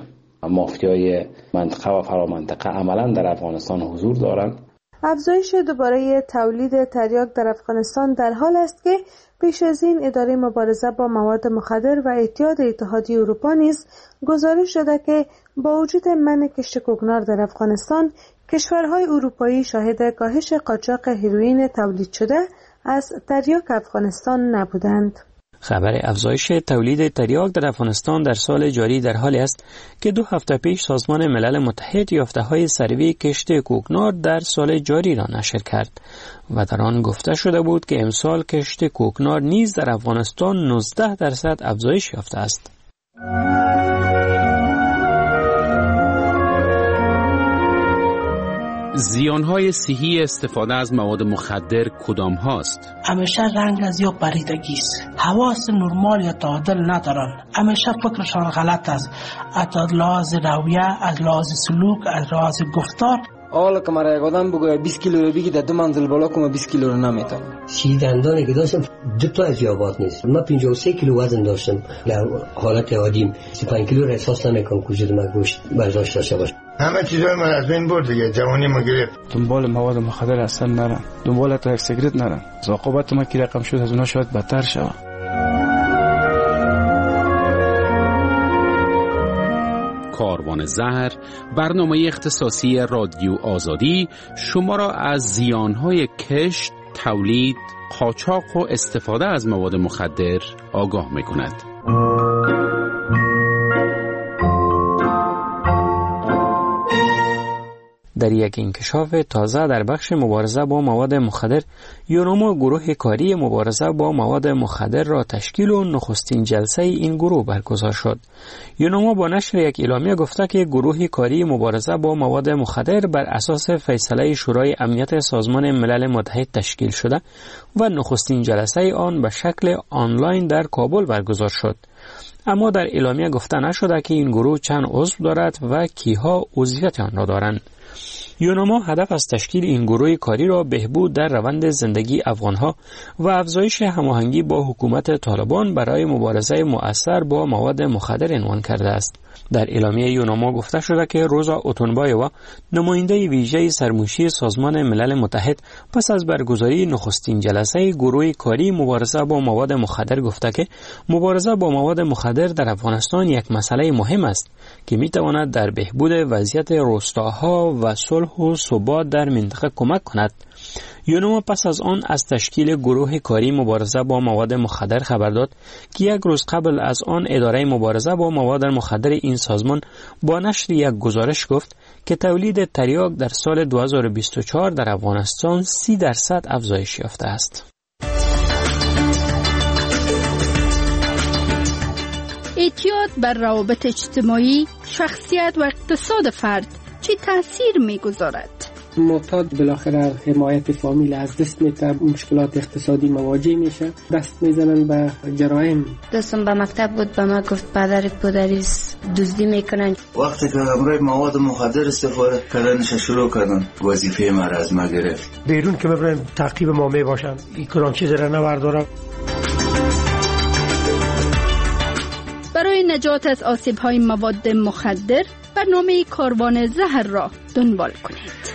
مافیای منطقه و فرامنطقه عملاً در افغانستان حضور دارند. افزایش دوباره تولید تریاک در افغانستان در حال است که پیش از این اداره مبارزه با مواد مخدر و اتحاد اتحادیه اروپا نیز گزارش داده که با وجود منع کشت کوکنار در افغانستان، کشورهای اروپایی شاهد کاهش قاچاق هیروئین تولید شده از تریاک افغانستان نبودند. خبر افزایش تولید تریاک در افغانستان در سال جاری در حالی است که دو هفته پیش سازمان ملل متحد یافته‌های سروی کشت کوکنار در سال جاری را نشر کرد و در آن گفته شده بود که امسال کشت کوکنار نیز در افغانستان نوزده درصد افزایش یافته است. زیانهای صحی استفاده از مواد مخدر کدام هاست؟ همیشه رنگ از یا پریدگی است. حواس نرمال یا تعادل ندارن. همیشه فکرشان غلط است. از لحاظ رویه، از لحاظ سلوک، از لحاظ گفتار. حالا که مرا یک آدم بگوید بیست کیلو رو بگی در دو منزل بالا کنم بیست کیلو رو نمیتونم. سی دندانی که داشتم دو تا از یابات نیست. من پنجاه و سه کیلو وزن داشتم. در حالت عادیم سی و پنج کیلو رو احساس نمیکنم که وجود من گوشت برداشت داشته باشه. همه چیزای من از بین برد دیگه. جوانی ما گرفت. دنبال مواد مخدر اصلا نرم. دنبال تا یک سیگرت نرم. عاقبت ما که رقم شد از اونها شاید بدتر شود. کاروان زهر، برنامه اختصاصی رادیو آزادی شما را از زیانهای کشت، تولید، قاچاق و استفاده از مواد مخدر آگاه می‌کند. در یک انکشاف تازه در بخش مبارزه با مواد مخدر، یونوما گروه کاری مبارزه با مواد مخدر را تشکیل و نخستین جلسه این گروه برگزار شد. یونوما با نشر یک اعلامیه گفته که گروه کاری مبارزه با مواد مخدر بر اساس فیصله شورای امنیت سازمان ملل متحد تشکیل شده و نخستین جلسه آن به شکل آنلاین در کابل برگزار شد. اما در اعلامیه گفته نشده که این گروه چند عضو دارد و کیها عضویت آن را دارند. یونوما هدف از تشکیل این گروه کاری را بهبود در روند زندگی افغانها و افزایش هماهنگی با حکومت طالبان برای مبارزه مؤثر با مواد مخدر عنوان کرده است. در اعلامیه یونوما گفته شده که روزا اوتونبایووا، نماینده ویژه سرمنشی سازمان ملل متحد، پس از برگزاری نخستین جلسه گروه کاری مبارزه با مواد مخدر گفته که مبارزه با مواد مخدر در افغانستان یک مسئله مهم است که میتواند در بهبود وضعیت روستاها و صلح و ثبات در منطقه کمک کند. یونوما پس از آن از تشکیل گروه کاری مبارزه با مواد مخدر خبر داد که یک روز قبل از آن اداره مبارزه با مواد مخدر این سازمان با نشر یک گزارش گفت که تولید تریاک در سال دو هزار و بیست و چهار در افغانستان سی درصد افزایش یافته است. اعتیاد بر روابط اجتماعی، شخصیت و اقتصاد فرد چه تأثیر می‌گذارد؟ معتاد بالاخره حمایت فامیل از دست میده، مشکلات اقتصادی مواجه میشه، دست میزنن به جرایم. دوستم به مکتب بود، به ما گفت پدرت پدریس دزدی میکنن. وقتی که همراه مواد مخدر استفاده کردنش شروع کردن، وظیفه ما را از ما گرفت. بیرون که ببرن تعقیب ما میباشن، این کلان چیز را نبردارم. برای نجات از آسیب‌های مواد مخدر برنامه کاروان زهر را دنبال کنید.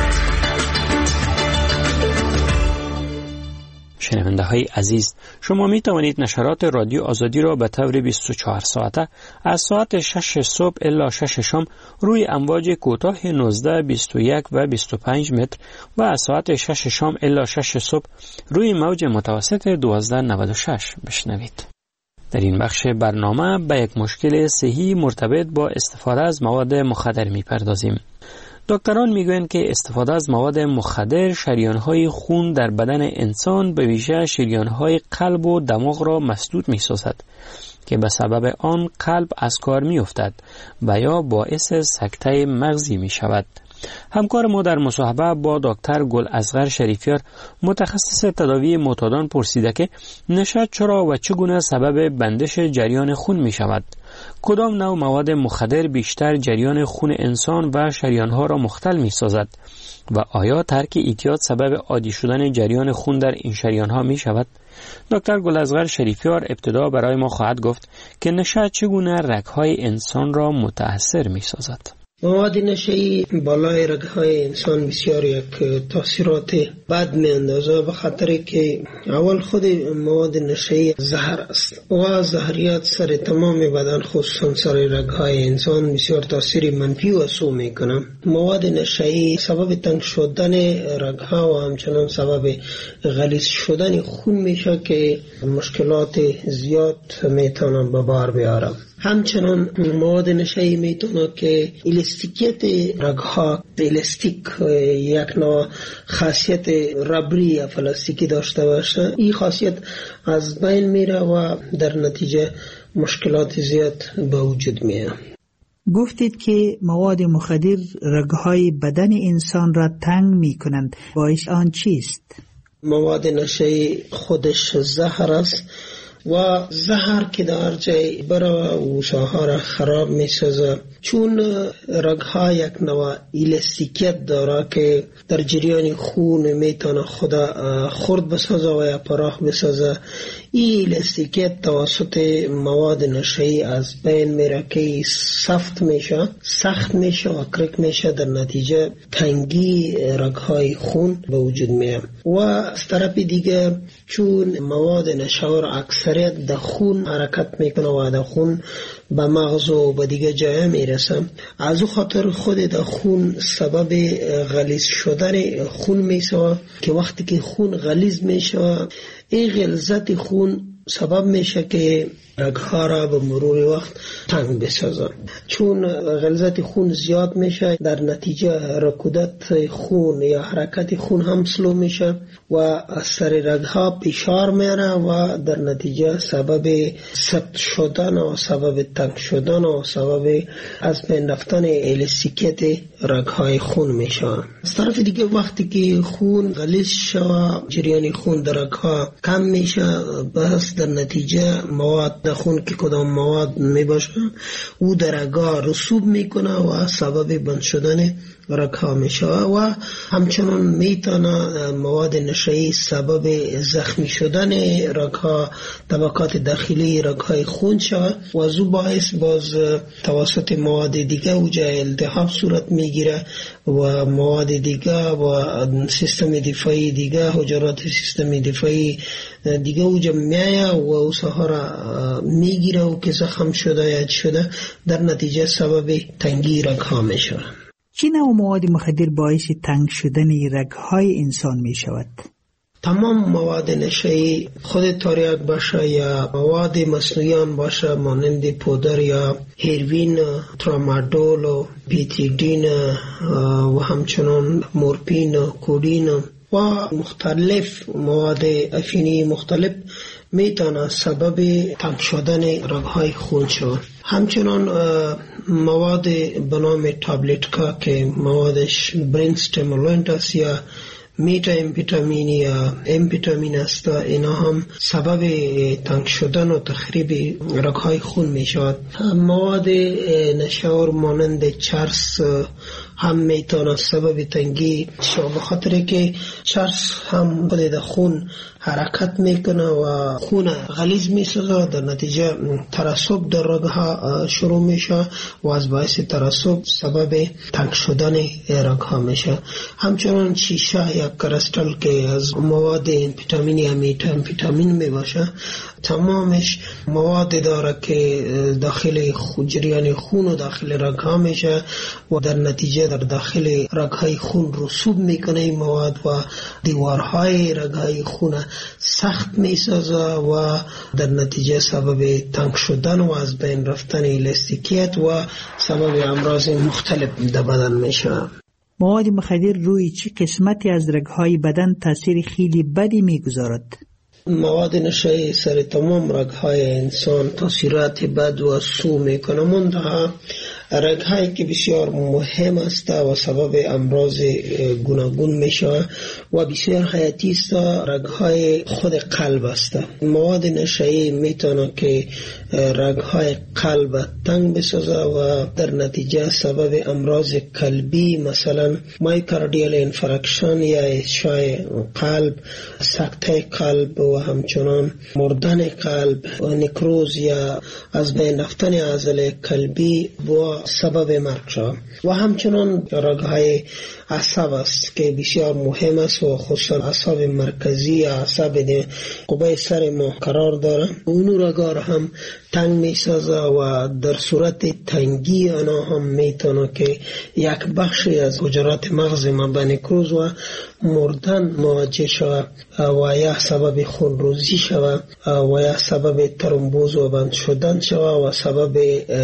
شنونده های عزیز، شما می توانید نشرات رادیو آزادی را به طور بیست و چهار ساعته از ساعت شش صبح الی شش شام روی امواج کوتاه نوزده، بیست و یک و بیست و پنج متر و از ساعت شش شام الی شش صبح روی موج متوسط دوازده نود و شش بشنوید. در این بخش برنامه به یک مشکل صحی مرتبط با استفاده از مواد مخدر می پردازیم. دکتران میگویند که استفاده از مواد مخدر شریان‌های خون در بدن انسان به ویژه شریان‌های قلب و دماغ را مسدود می‌سازد که به سبب آن قلب از کار می‌افتد و یا باعث سکته مغزی می‌شود. همکار ما در مصاحبه با دکتر گل اصغر شریفیار، متخصص تداوی معتادان، پرسیده که نشه چرا و چگونه سبب بندش جریان خون می شود؟ کدام نوع مواد مخدر بیشتر جریان خون انسان و شریانها را مختل می سازد؟ و آیا ترک اعتیاد سبب عادی شدن جریان خون در این شریانها می شود؟ دکتر گل اصغر شریفیار ابتدا برای ما خواهد گفت که نشه چگونه رگهای انسان را متأثر می سازد. مواد نشئی بالای رگهای انسان بسیار یک تاثیرات بد می اندازه، به خاطر که اول خود مواد نشئی زهر است و زهریات سر تمام بدن خصوصا سر رگهای انسان بسیار تاثیر منفی و سو می کنه. مواد نشئی سبب تنگ شدن رگها و همچنان سبب غلیظ شدن خون میشه که مشکلات زیاد میتونه به بار بیاره. همچنان مواد نشئی میتونه که الاستیکیت رگها، الاستیک یک نوع خاصیت ربری یا پلاستیکی داشته باشه، این خاصیت از بین میره و در نتیجه مشکلات زیاد به وجود میاد. گفتید که مواد مخدر رگهای بدن انسان را تنگ می کنند. باعث آن چیست؟ مواد نشه‌ای خودش زهر است و زهر که در جای برای اوشاها را خراب می سازه، چون رگها یک نوع الاستیکیت داره که در جریان خون میتونه خدا خرد بسازه و یا پراخ بسازه. این الاستیکیت توسط مواد نشه‌ای از بین میره که سفت میشه، سخت میشه و کرک میشه، در نتیجه تنگی رگهای خون به وجود میاد. و از طرف دیگه چون مواد نشه‌آور اکثریت در خون حرکت میکنه و در خون به مغز و به دیگه جای میرسه، از او خاطر خود در خون سبب غلیظ شدن خون میشه که وقتی که خون غلیظ میشه، این غلظت خون سبب میشه که رگها را به مرور وقت تنگ بسازه. چون غلظت خون زیاد میشه، در نتیجه رکودت خون یا حرکت خون هم سلو میشه و از سر رگها پیشار میره و در نتیجه سبب سفت شدن و سبب تنگ شدن و سبب از بین رفتن الاستیکیت رگهای خون میشه. از طرف دیگه وقتی که خون غلیظ شوه، جریان خون در رگها کم میشه، بس در نتیجه مواد در خون که کدام مواد میباشه او در رگها رسوب میکنه و سبب بند شدن رگها میشه و همچنان میتونه مواد نشه‌ای سبب زخمی شدن رگها، طبقات داخلی رگهای خون شود و از او باعث باز توسط مواد دیگه اوجا التهاب صورت میگیره و مواد دیگه و سیستم دفاعی دیگه، حجرات سیستم دفاعی دیگه اوجا میایه و اوساها را میگیره و که زخم شده یا شده، در نتیجه سبب تنگی رگها میشه. چی نوع مواد مخدر باعث تنگ شدن رگهای انسان می شود؟ تمام مواد نشه‌ای، خود تریاک باشه یا مواد مصنوعی باشه مانند پودر یا هیروین، ترامادول و پیتیدین و همچنان مورفین، کودین و مختلف مواد افینی مختلف میتونه سبب تنگ شدن رگهای خون شود. همچنان مواد به نام تابلتکا که موادش برین استیمولانت است یا میتا امفیتامین یا امفیتامین است، اینا هم سبب تنگ شدن و تخریب رگهای خون می شود. مواد نشه‌آور مانند چرس هم میتونه سبب تنگی شود، بخاطر که چرس هم خود در خون حرکت میکنه و خون غلیظ میسازه، در نتیجه ترسب در رگها شروع میشه و از باعث ترسب سبب تنگ شدن رگها میشه. همچنان شیشه یا کرستال که از مواد امفیتامین یا میتا امفیتامین میباشه، تمامش مواد داره که داخل جریان خون و داخل رگها میشه و در نتیجه در داخل رگهای خون رسوب میکنه این مواد و دیوارهای رگهای خون سخت میسازه و در نتیجه سبب تنگ شدن و از بین رفتن الاستیکیت و سبب امراض مختلف در بدن میشه. مواد مخدر روی چه قسمتی از رگهای بدن تاثیر خیلی بدی میگذارد؟ مواد نشه‌ای سر تمام رگهای انسان تاثیرات بد و سو میکنه، منتها رگهایی که بسیار مهم است و سبب امراض گوناگون میشه و بسیار حیاتی است، رگهای خود قلب است. مواد نشه‌ای میتونه که رگهای قلب تنگ بسازه و در نتیجه سبب امراض قلبی مثلا مایوکاردیال انفارکشن یا اشعاع قلب، سکته قلب و همچنان مردن قلب و نکروز یا از بین رفتن عضله قلبی و سبب مرگ شود. و همچنان رگهای عصب است که بسیار مهم است و خصوصا عصب مرکزی، عصب قبه سر ما قرار داره، اون رگها را هم تنگ می سازه و در صورت تنگی آنها هم میتونه که یک بخشی از حجرات مغز ما به نکروز و مردن مواجه شود و یا سبب خونریزی شود و یا سبب ترومبوز و بند شدن شود و سبب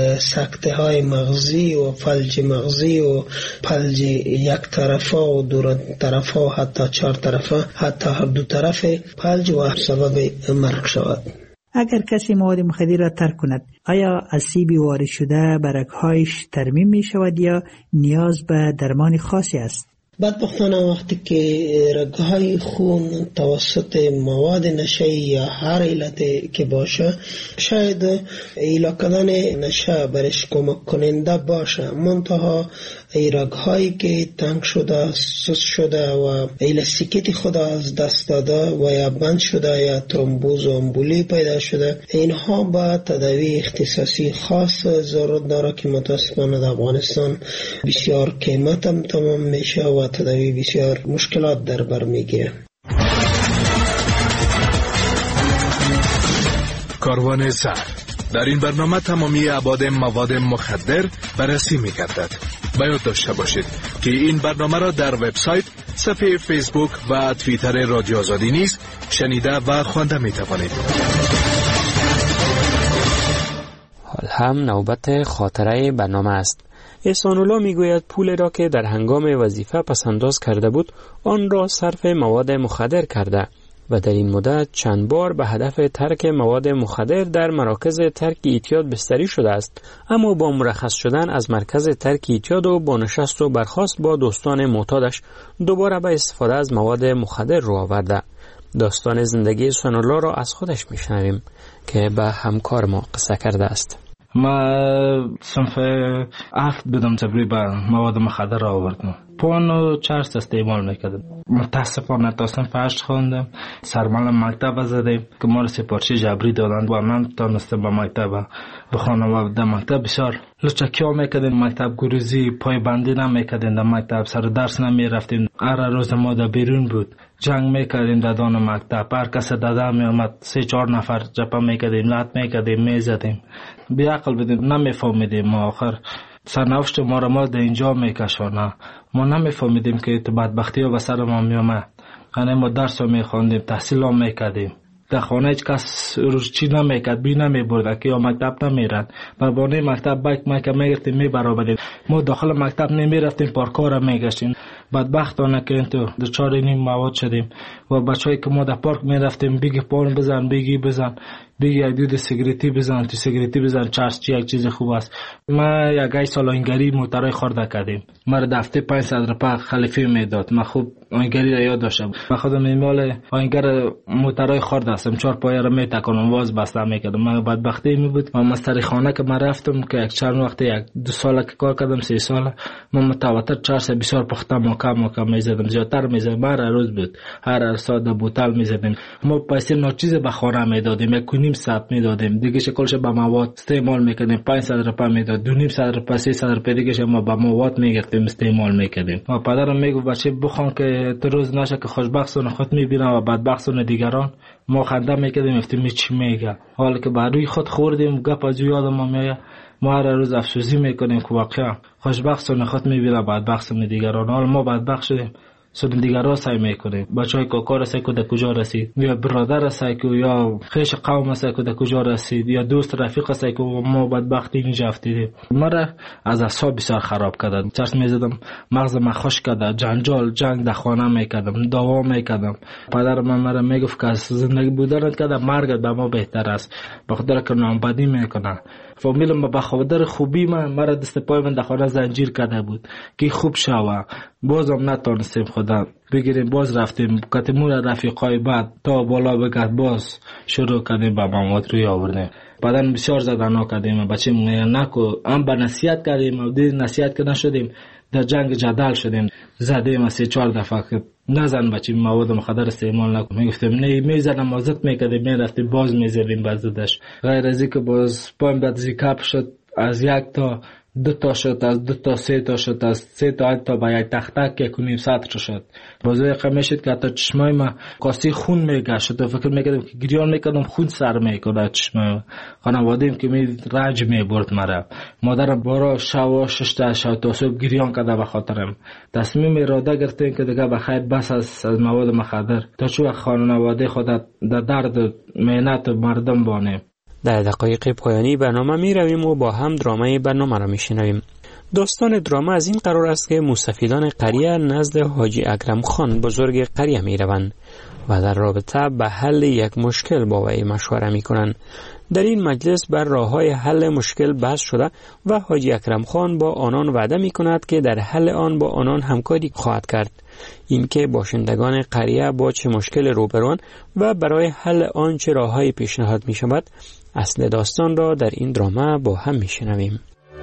سکته های مغزی و فلج مغزی و فلج یک طرفه و دو طرفه و حتی چهار طرفه، حتی هر دو طرف فلج و سبب مرگ شود. اگر کسی مواد مخدر را ترک کند، آیا از سیب وارد شده برگ‌هایش ترمیم می شود یا نیاز به درمان خاصی است؟ بدبختانه وقتی که رگهای خون توسط مواد نشه یا هر علت که باشه، شاید ایلا کردن نشه برش کمک کننده باشه، منتها ای رگهایی که تنگ شده، سوس شده و ایلاستیکیت خود از دست داده و یا بند شده یا ترومبوز و امبولی پیدا شده، اینها با تداوی اختصاصی خاص ضرورت داره که متاسفانه در افغانستان بسیار قیمت هم تمام میشه و تداوی بسیار مشکلات در بر میگیره. کاروان زهر. در این برنامه تمامی ابعاد مواد مخدر بررسی می‌گردد. باید داشته باشید که این برنامه را در وبسایت، صفحه فیسبوک و توییتر رادیو آزادی نیز شنیده و خوانده می‌توانید. حال هم نوبت خاطره برنامه است. احسان الله میگوید پول را که در هنگام وظیفه پسنداز کرده بود آن را صرف مواد مخدر کرده و در این مدت چند بار به هدف ترک مواد مخدر در مراکز ترک اعتیاد بستری شده است، اما با مرخص شدن از مرکز ترک اعتیاد و با نشست و برخاست با دوستان معتادش دوباره به استفاده از مواد مخدر رو آورده. داستان زندگی احسان الله را از خودش میشنویم که به همکار ما قصه کرده است. ما صنف هفت بودم تبری به مواد مخدر را آوردم. پون و چرس استعمال میکردم. متاسفانه تا صنف هشت خواندم. سرمال مکتب زدیم که ما را سپارچی جبری دادند و من تانستم به مکتب بخوانم و در مکتب بسیار لچکی ها میکردیم. مکتب گروزی پای بندی نمیکردیم. در مکتب سر درس نمیرفتیم. هر روز ما در بیرون بود. جنگ میکردیم در دان مکتب. هر کس داده میامد سه چهار نفر جپا میکردیم، لط میکردیم، میزدیم. بی عقل بودیم، نمیفهمیدیم. ما آخر سرنوشت ما را ما در اینجا میکشانه. ما نمیفهمیدیم که بدبختی ها به سر ما میامد. یعنی ما درس ها میخواندیم، تحصیل ها میکردیم. در خانه هیچ کس روز چی نمیکرد، بی نمیبرد که یا مکتب نمیرد. بر بانه مکتب بایک مکتب میگرفتیم میبرابریم. ما داخل مکتب نمیرفتیم، پارکا را میگشتیم. بدبختانه که این تو دچار این مواد شدیم و بچه‌ای که ما در پارک میرفتیم بگی پارن بزن، بگی بزن، بگی یک دود سیگریتی بزن، تو سیگریتی بزن، چرس چی یک چیز خوب است. ما یک ای سال آینگری موترای خورده کردیم. ما را دفته پانصد روپیه خلیفه میداد. ما خوب آینگری را یاد داشتم. من خودم ایمال آینگر موترای خورده هستم. چهار پایه را میتکانم، واز بسته میکردم. من بدبختی می بود. من مستری خانه که من رفتم که یک چند وقت یک دو سال که کار کردم، سه سال من متواتر چرس بسیار پخته مکم مکم میزدم. زیادتر میزدم. هر روز بود. هر ساعت بوتل میزدیم. ما پیسه ناچیز به خانه میدادیم. یک نیم ساعت میدادیم. دیگه شکلش به مواد استعمال میکردیم. پانصد روپیه میداد. دو نیم صد روپیه، سیصد روپیه دیگه ما به مواد میگرفتیم، استعمال میکردیم. و پدرم میگو بچه بخوان که تو روز نشه که خوشبختانه خود میبینن و بدبختانه دیگران. ما خنده میکردیم، افتیم چی میگه. حالا که بر روی خود خوردیم، گپ از یادم میاد. ما هر روز افسوسی میکنیم که واقعا خوشبختانه خود میبینن بدبختانه دیگران. حالا ما بدبخت شدیم، سودن دیگر را سعی میکنیم. بچهای کاکا را سعی که در کجا رسید، یا برادر را سعی که، یا خیش قوم سعی که در کجا رسید، یا دوست رفیق سعی که ما بدبختی اینجا افتیدیم. ما را از اعصاب بسیار خراب کردن. چرس میزدم، مغز من خوش کرده، جنجال جنگ در خانه میکردم، دعوا میکردم. پدر من مرا میگفت که زندگی بودن کرده مرگ به ما بهتر است، بخاطر که نامبدی میکنه. فامیلم به بخاطر خوبی من مرا دست پای من در خانه زنجیر کرده بود که خوب شوه. بازم نتونستیم خدا بگیریم. باز رفتیم کتمون رفیقای بعد تا بالا بگرد، باز شروع کردیم به مواد روی آوردیم. بعدن بسیار زدن کردیم. بچه میگن نکو، هم به نصیحت کردیم و دید نصیحت که نشدیم، در جنگ جدل شدیم. زدیم سه چهار دفعه که نزن بچه مواد مخدر استعمال نکن. میگفتیم نه، میزنم مازت میکردیم، میرفتیم باز میزدیم بازدش. غیر از اینکه باز پایم داد زیکاپ شد، از یک تا دو تا شد، از دو تا سه تا شد، از سه تا تا با یک تختک یک کنیم سطر شد. بازوی قمه شد که حتی چشمای ما کاسی خون میگشت و فکر میکردم که گریان میکردم خون سر میکنه چشمای ما. خانوادیم که می رنج میبرد مرا. مادرم بارا شوا ششته شد تا صبح گریان کرده به خاطرم. تصمیم اراده گرفتیم که دیگه بخیر بس از, از مواد مخدر تا چو خانواده خود در درد مهنت مردم بانیم. در دقایق پایانی برنامه می رویم و با هم درامه برنامه را می شنویم. داستان دراما از این قرار است که مستفیدان قریه نزد حاجی اکرم خان بزرگ قریه می روند و در رابطه به حل یک مشکل با وی مشوره می کنند. در این مجلس بر راه‌های حل مشکل بحث شده و حاجی اکرم خان با آنان وعده می کند که در حل آن با آنان همکاری خواهد کرد. اینکه باشندگان قریه با چه مشکل روبروان و برای حل آن چه راه‌های پیشنهاد می شود، اصل داستان را در این دراما با هم می شنویم.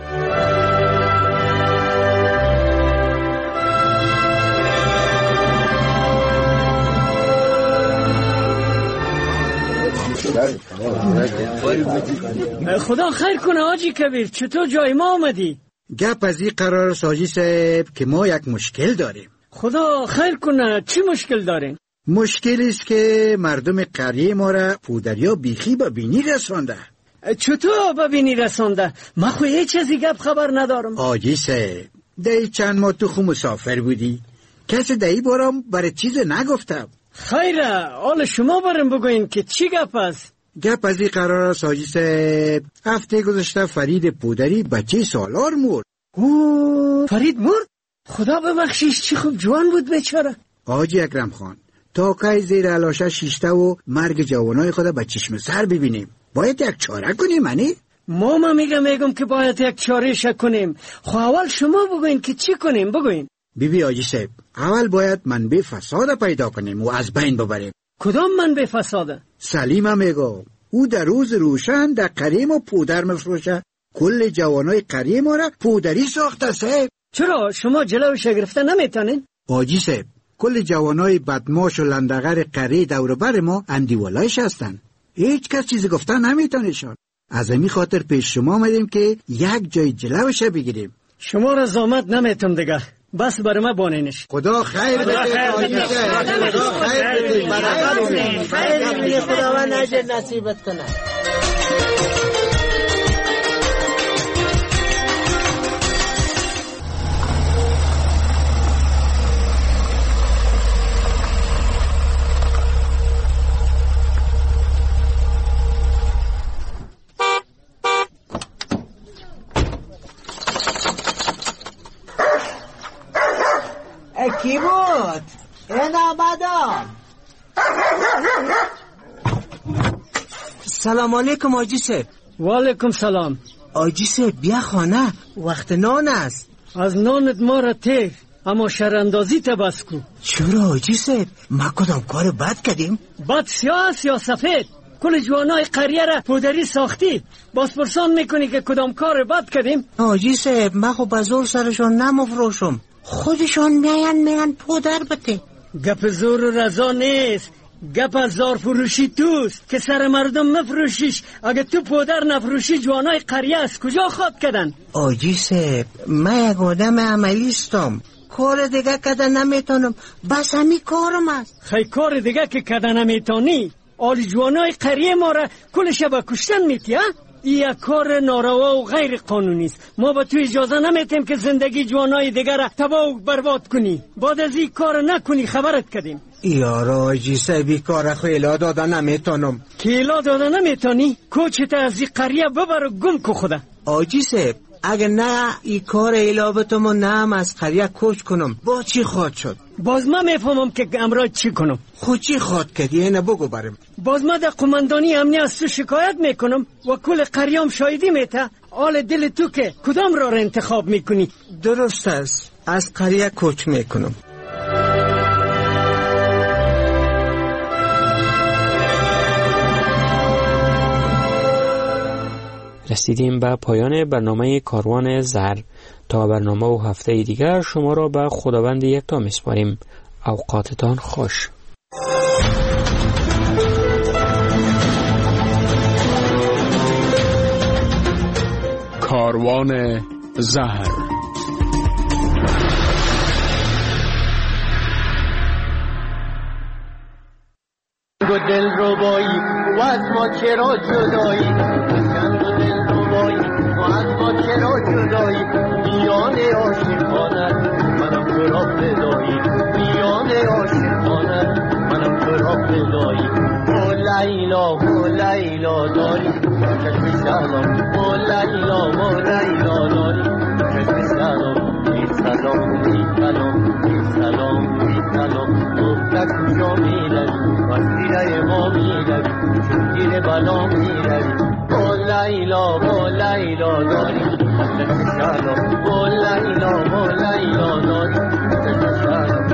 خدا خیر کنه حاجی کبیر، چطور جای ما آمدی؟ گپ از این قرار ساجی صاحب که ما یک مشکل داریم. خدا خیر کنه، چی مشکل دارین؟ مشکلی است که مردم قریه ما را پودریا بیخی به بینی رسانده. چطور به بینی رسانده؟ من خو هیچ چیزی گپ خبر ندارم. حاجی صاحب دی چند ماه تو خو مسافر بودی، کسی دی بارم برای چیز نگفتم. خیره، حال شما برم بگوین که چی گپ است؟ گپ از این قرار است حاجی صاحب، هفته گذشته فرید پودری بچه سالار مرد. اوه فرید مرد؟ خدا ببخشیش، چی خوب جوان بود بیچاره. حاجی اکرم خان، تا کی زیر علاشه شیشته و مرگ جوانای خود به چشم سر ببینیم؟ باید یک چاره کنیم. منی ما ما میگم میگم که باید یک چاره ش کنیم. خب اول شما بگوین که چی کنیم. بگوین. بیبی حاجی صاحب، اول باید منبع فساد پیدا کنیم و از بین ببریم. کدام منبع فساد؟ سلیمه میگم، او در روز روشن در قریه ما پودر مفروشه. کل جوانای قریه ما را پودری ساخته صاحب. چرا شما جلوش گرفته نمیتونین؟ حاجی صاحب، کل جوانای بدماش و لندغر قریه دور بر ما اندیولایش هستن، هیچ کس چیزی گفتن نمیتونشان. از همین خاطر پیش شما آمدیم که یک جای جلوش بگیریم. شما را زامت نمیتونم دیگه، بس بر ما بانینش. خدا خیر بده حاجی صاحب، خدا خیر بده، برکت بده، خداوند اجر نصیبت کنه. کی بود؟ این آمدم. سلام علیکم آجی صاحب. و علیکم سلام. آجی صاحب بیا خانه، وقت نان است. از نانت ما را تیر، اما شراندازی تبس کو. چرا آجی صاحب؟ ما کدام کار بد کردیم؟ بد سیاه است یا سفید؟ کل جوانای قریه را پودری ساختی، باز پرسان میکنی که کدام کار بد کردیم؟ آجی صاحب ما خو بزور سرشان نمفروشم، خودشان میان میان پودر بده. گپ زور و رضا نیست، گپ از زار فروشی توست که سر مردم مفروشیش. اگه تو پودر نفروشی جوانای قریه از کجا خواد کردن؟ آجی صاحب من یک آدم عملیستم، کار دیگه کردن نمیتونم، بس همی کارم است. خیلی کار دیگه که کردن نمیتونی؟ آلی جوانای قریه ما را کل شب کشتن میتی ها؟ این یک کار ناروا و غیر قانونی است. ما با تو اجازه نمیتیم که زندگی جوانای دیگر را تباه و برباد کنی. بعد از این کار نکنی خبرت کردیم. یارو آجی صاحبی کار خیلا داده نمیتونم. خیلا داده نمیتونی؟ کوچت از این قریه ببر و گم کو خدا. آجی صاحب اگر نه این کار ایلابتم و نه از قریه کوچ کنم با چی خواد شد؟ باز من میفهمم که امرای چی کنم. خود چی خواد کردی اینه بگو برم. باز من در قماندانی امنی از تو شکایت میکنم و کل قریام شایدی میته. آل دل تو که کدام را را انتخاب میکنی؟ درست است، از قریه کوچ میکنم. رسیدیم به پایان برنامه کاروان زر. تا برنامه و هفته دیگر شما را به خداوند یکتا میسپاریم. اوقاتتان خوش. کاروان زهر. و دل ربایی و از ما چرا جدایی، جنگ و دل ربایی و از ما چرا جدایی، میان عاشقانت منم تو را فدایی، میان عاشقانت منم تو را فدایی. او لیلا او لیلا داری چشم سلام، او لیلا او لیلا داری چشم سلام. سلام بی کلام بی سلام بی کلام گفته کجا میروی وسیله ما میروی چون گیر بلا میروی با لیلا با لیلا داری سلام با لیلا با لیلا داری سلام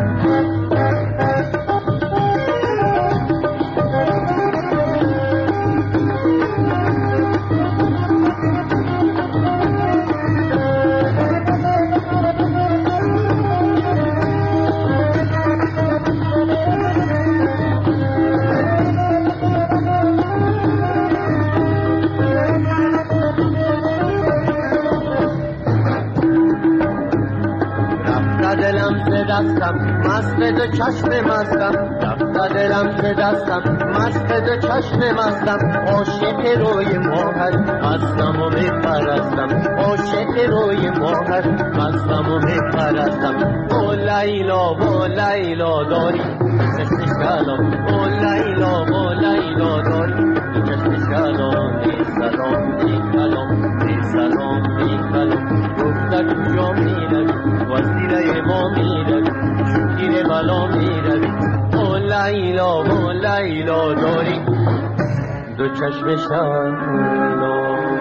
دستم مست به چشم مستم رفت دلم به دستم مست به چشم مستم عاشق روی ماهر مستم و میپرستم عاشق روی ماهر مستم و میپرستم او لیلا و لیلا داری چشم کلام او لیلا و لیلا داری چشم کلام بی سلام بی کلام بی سلام بی کلام گفته کجا میروی وسیله ما میروی شکیر بلا میروی او لیلا و لیلا داری دو چشم شم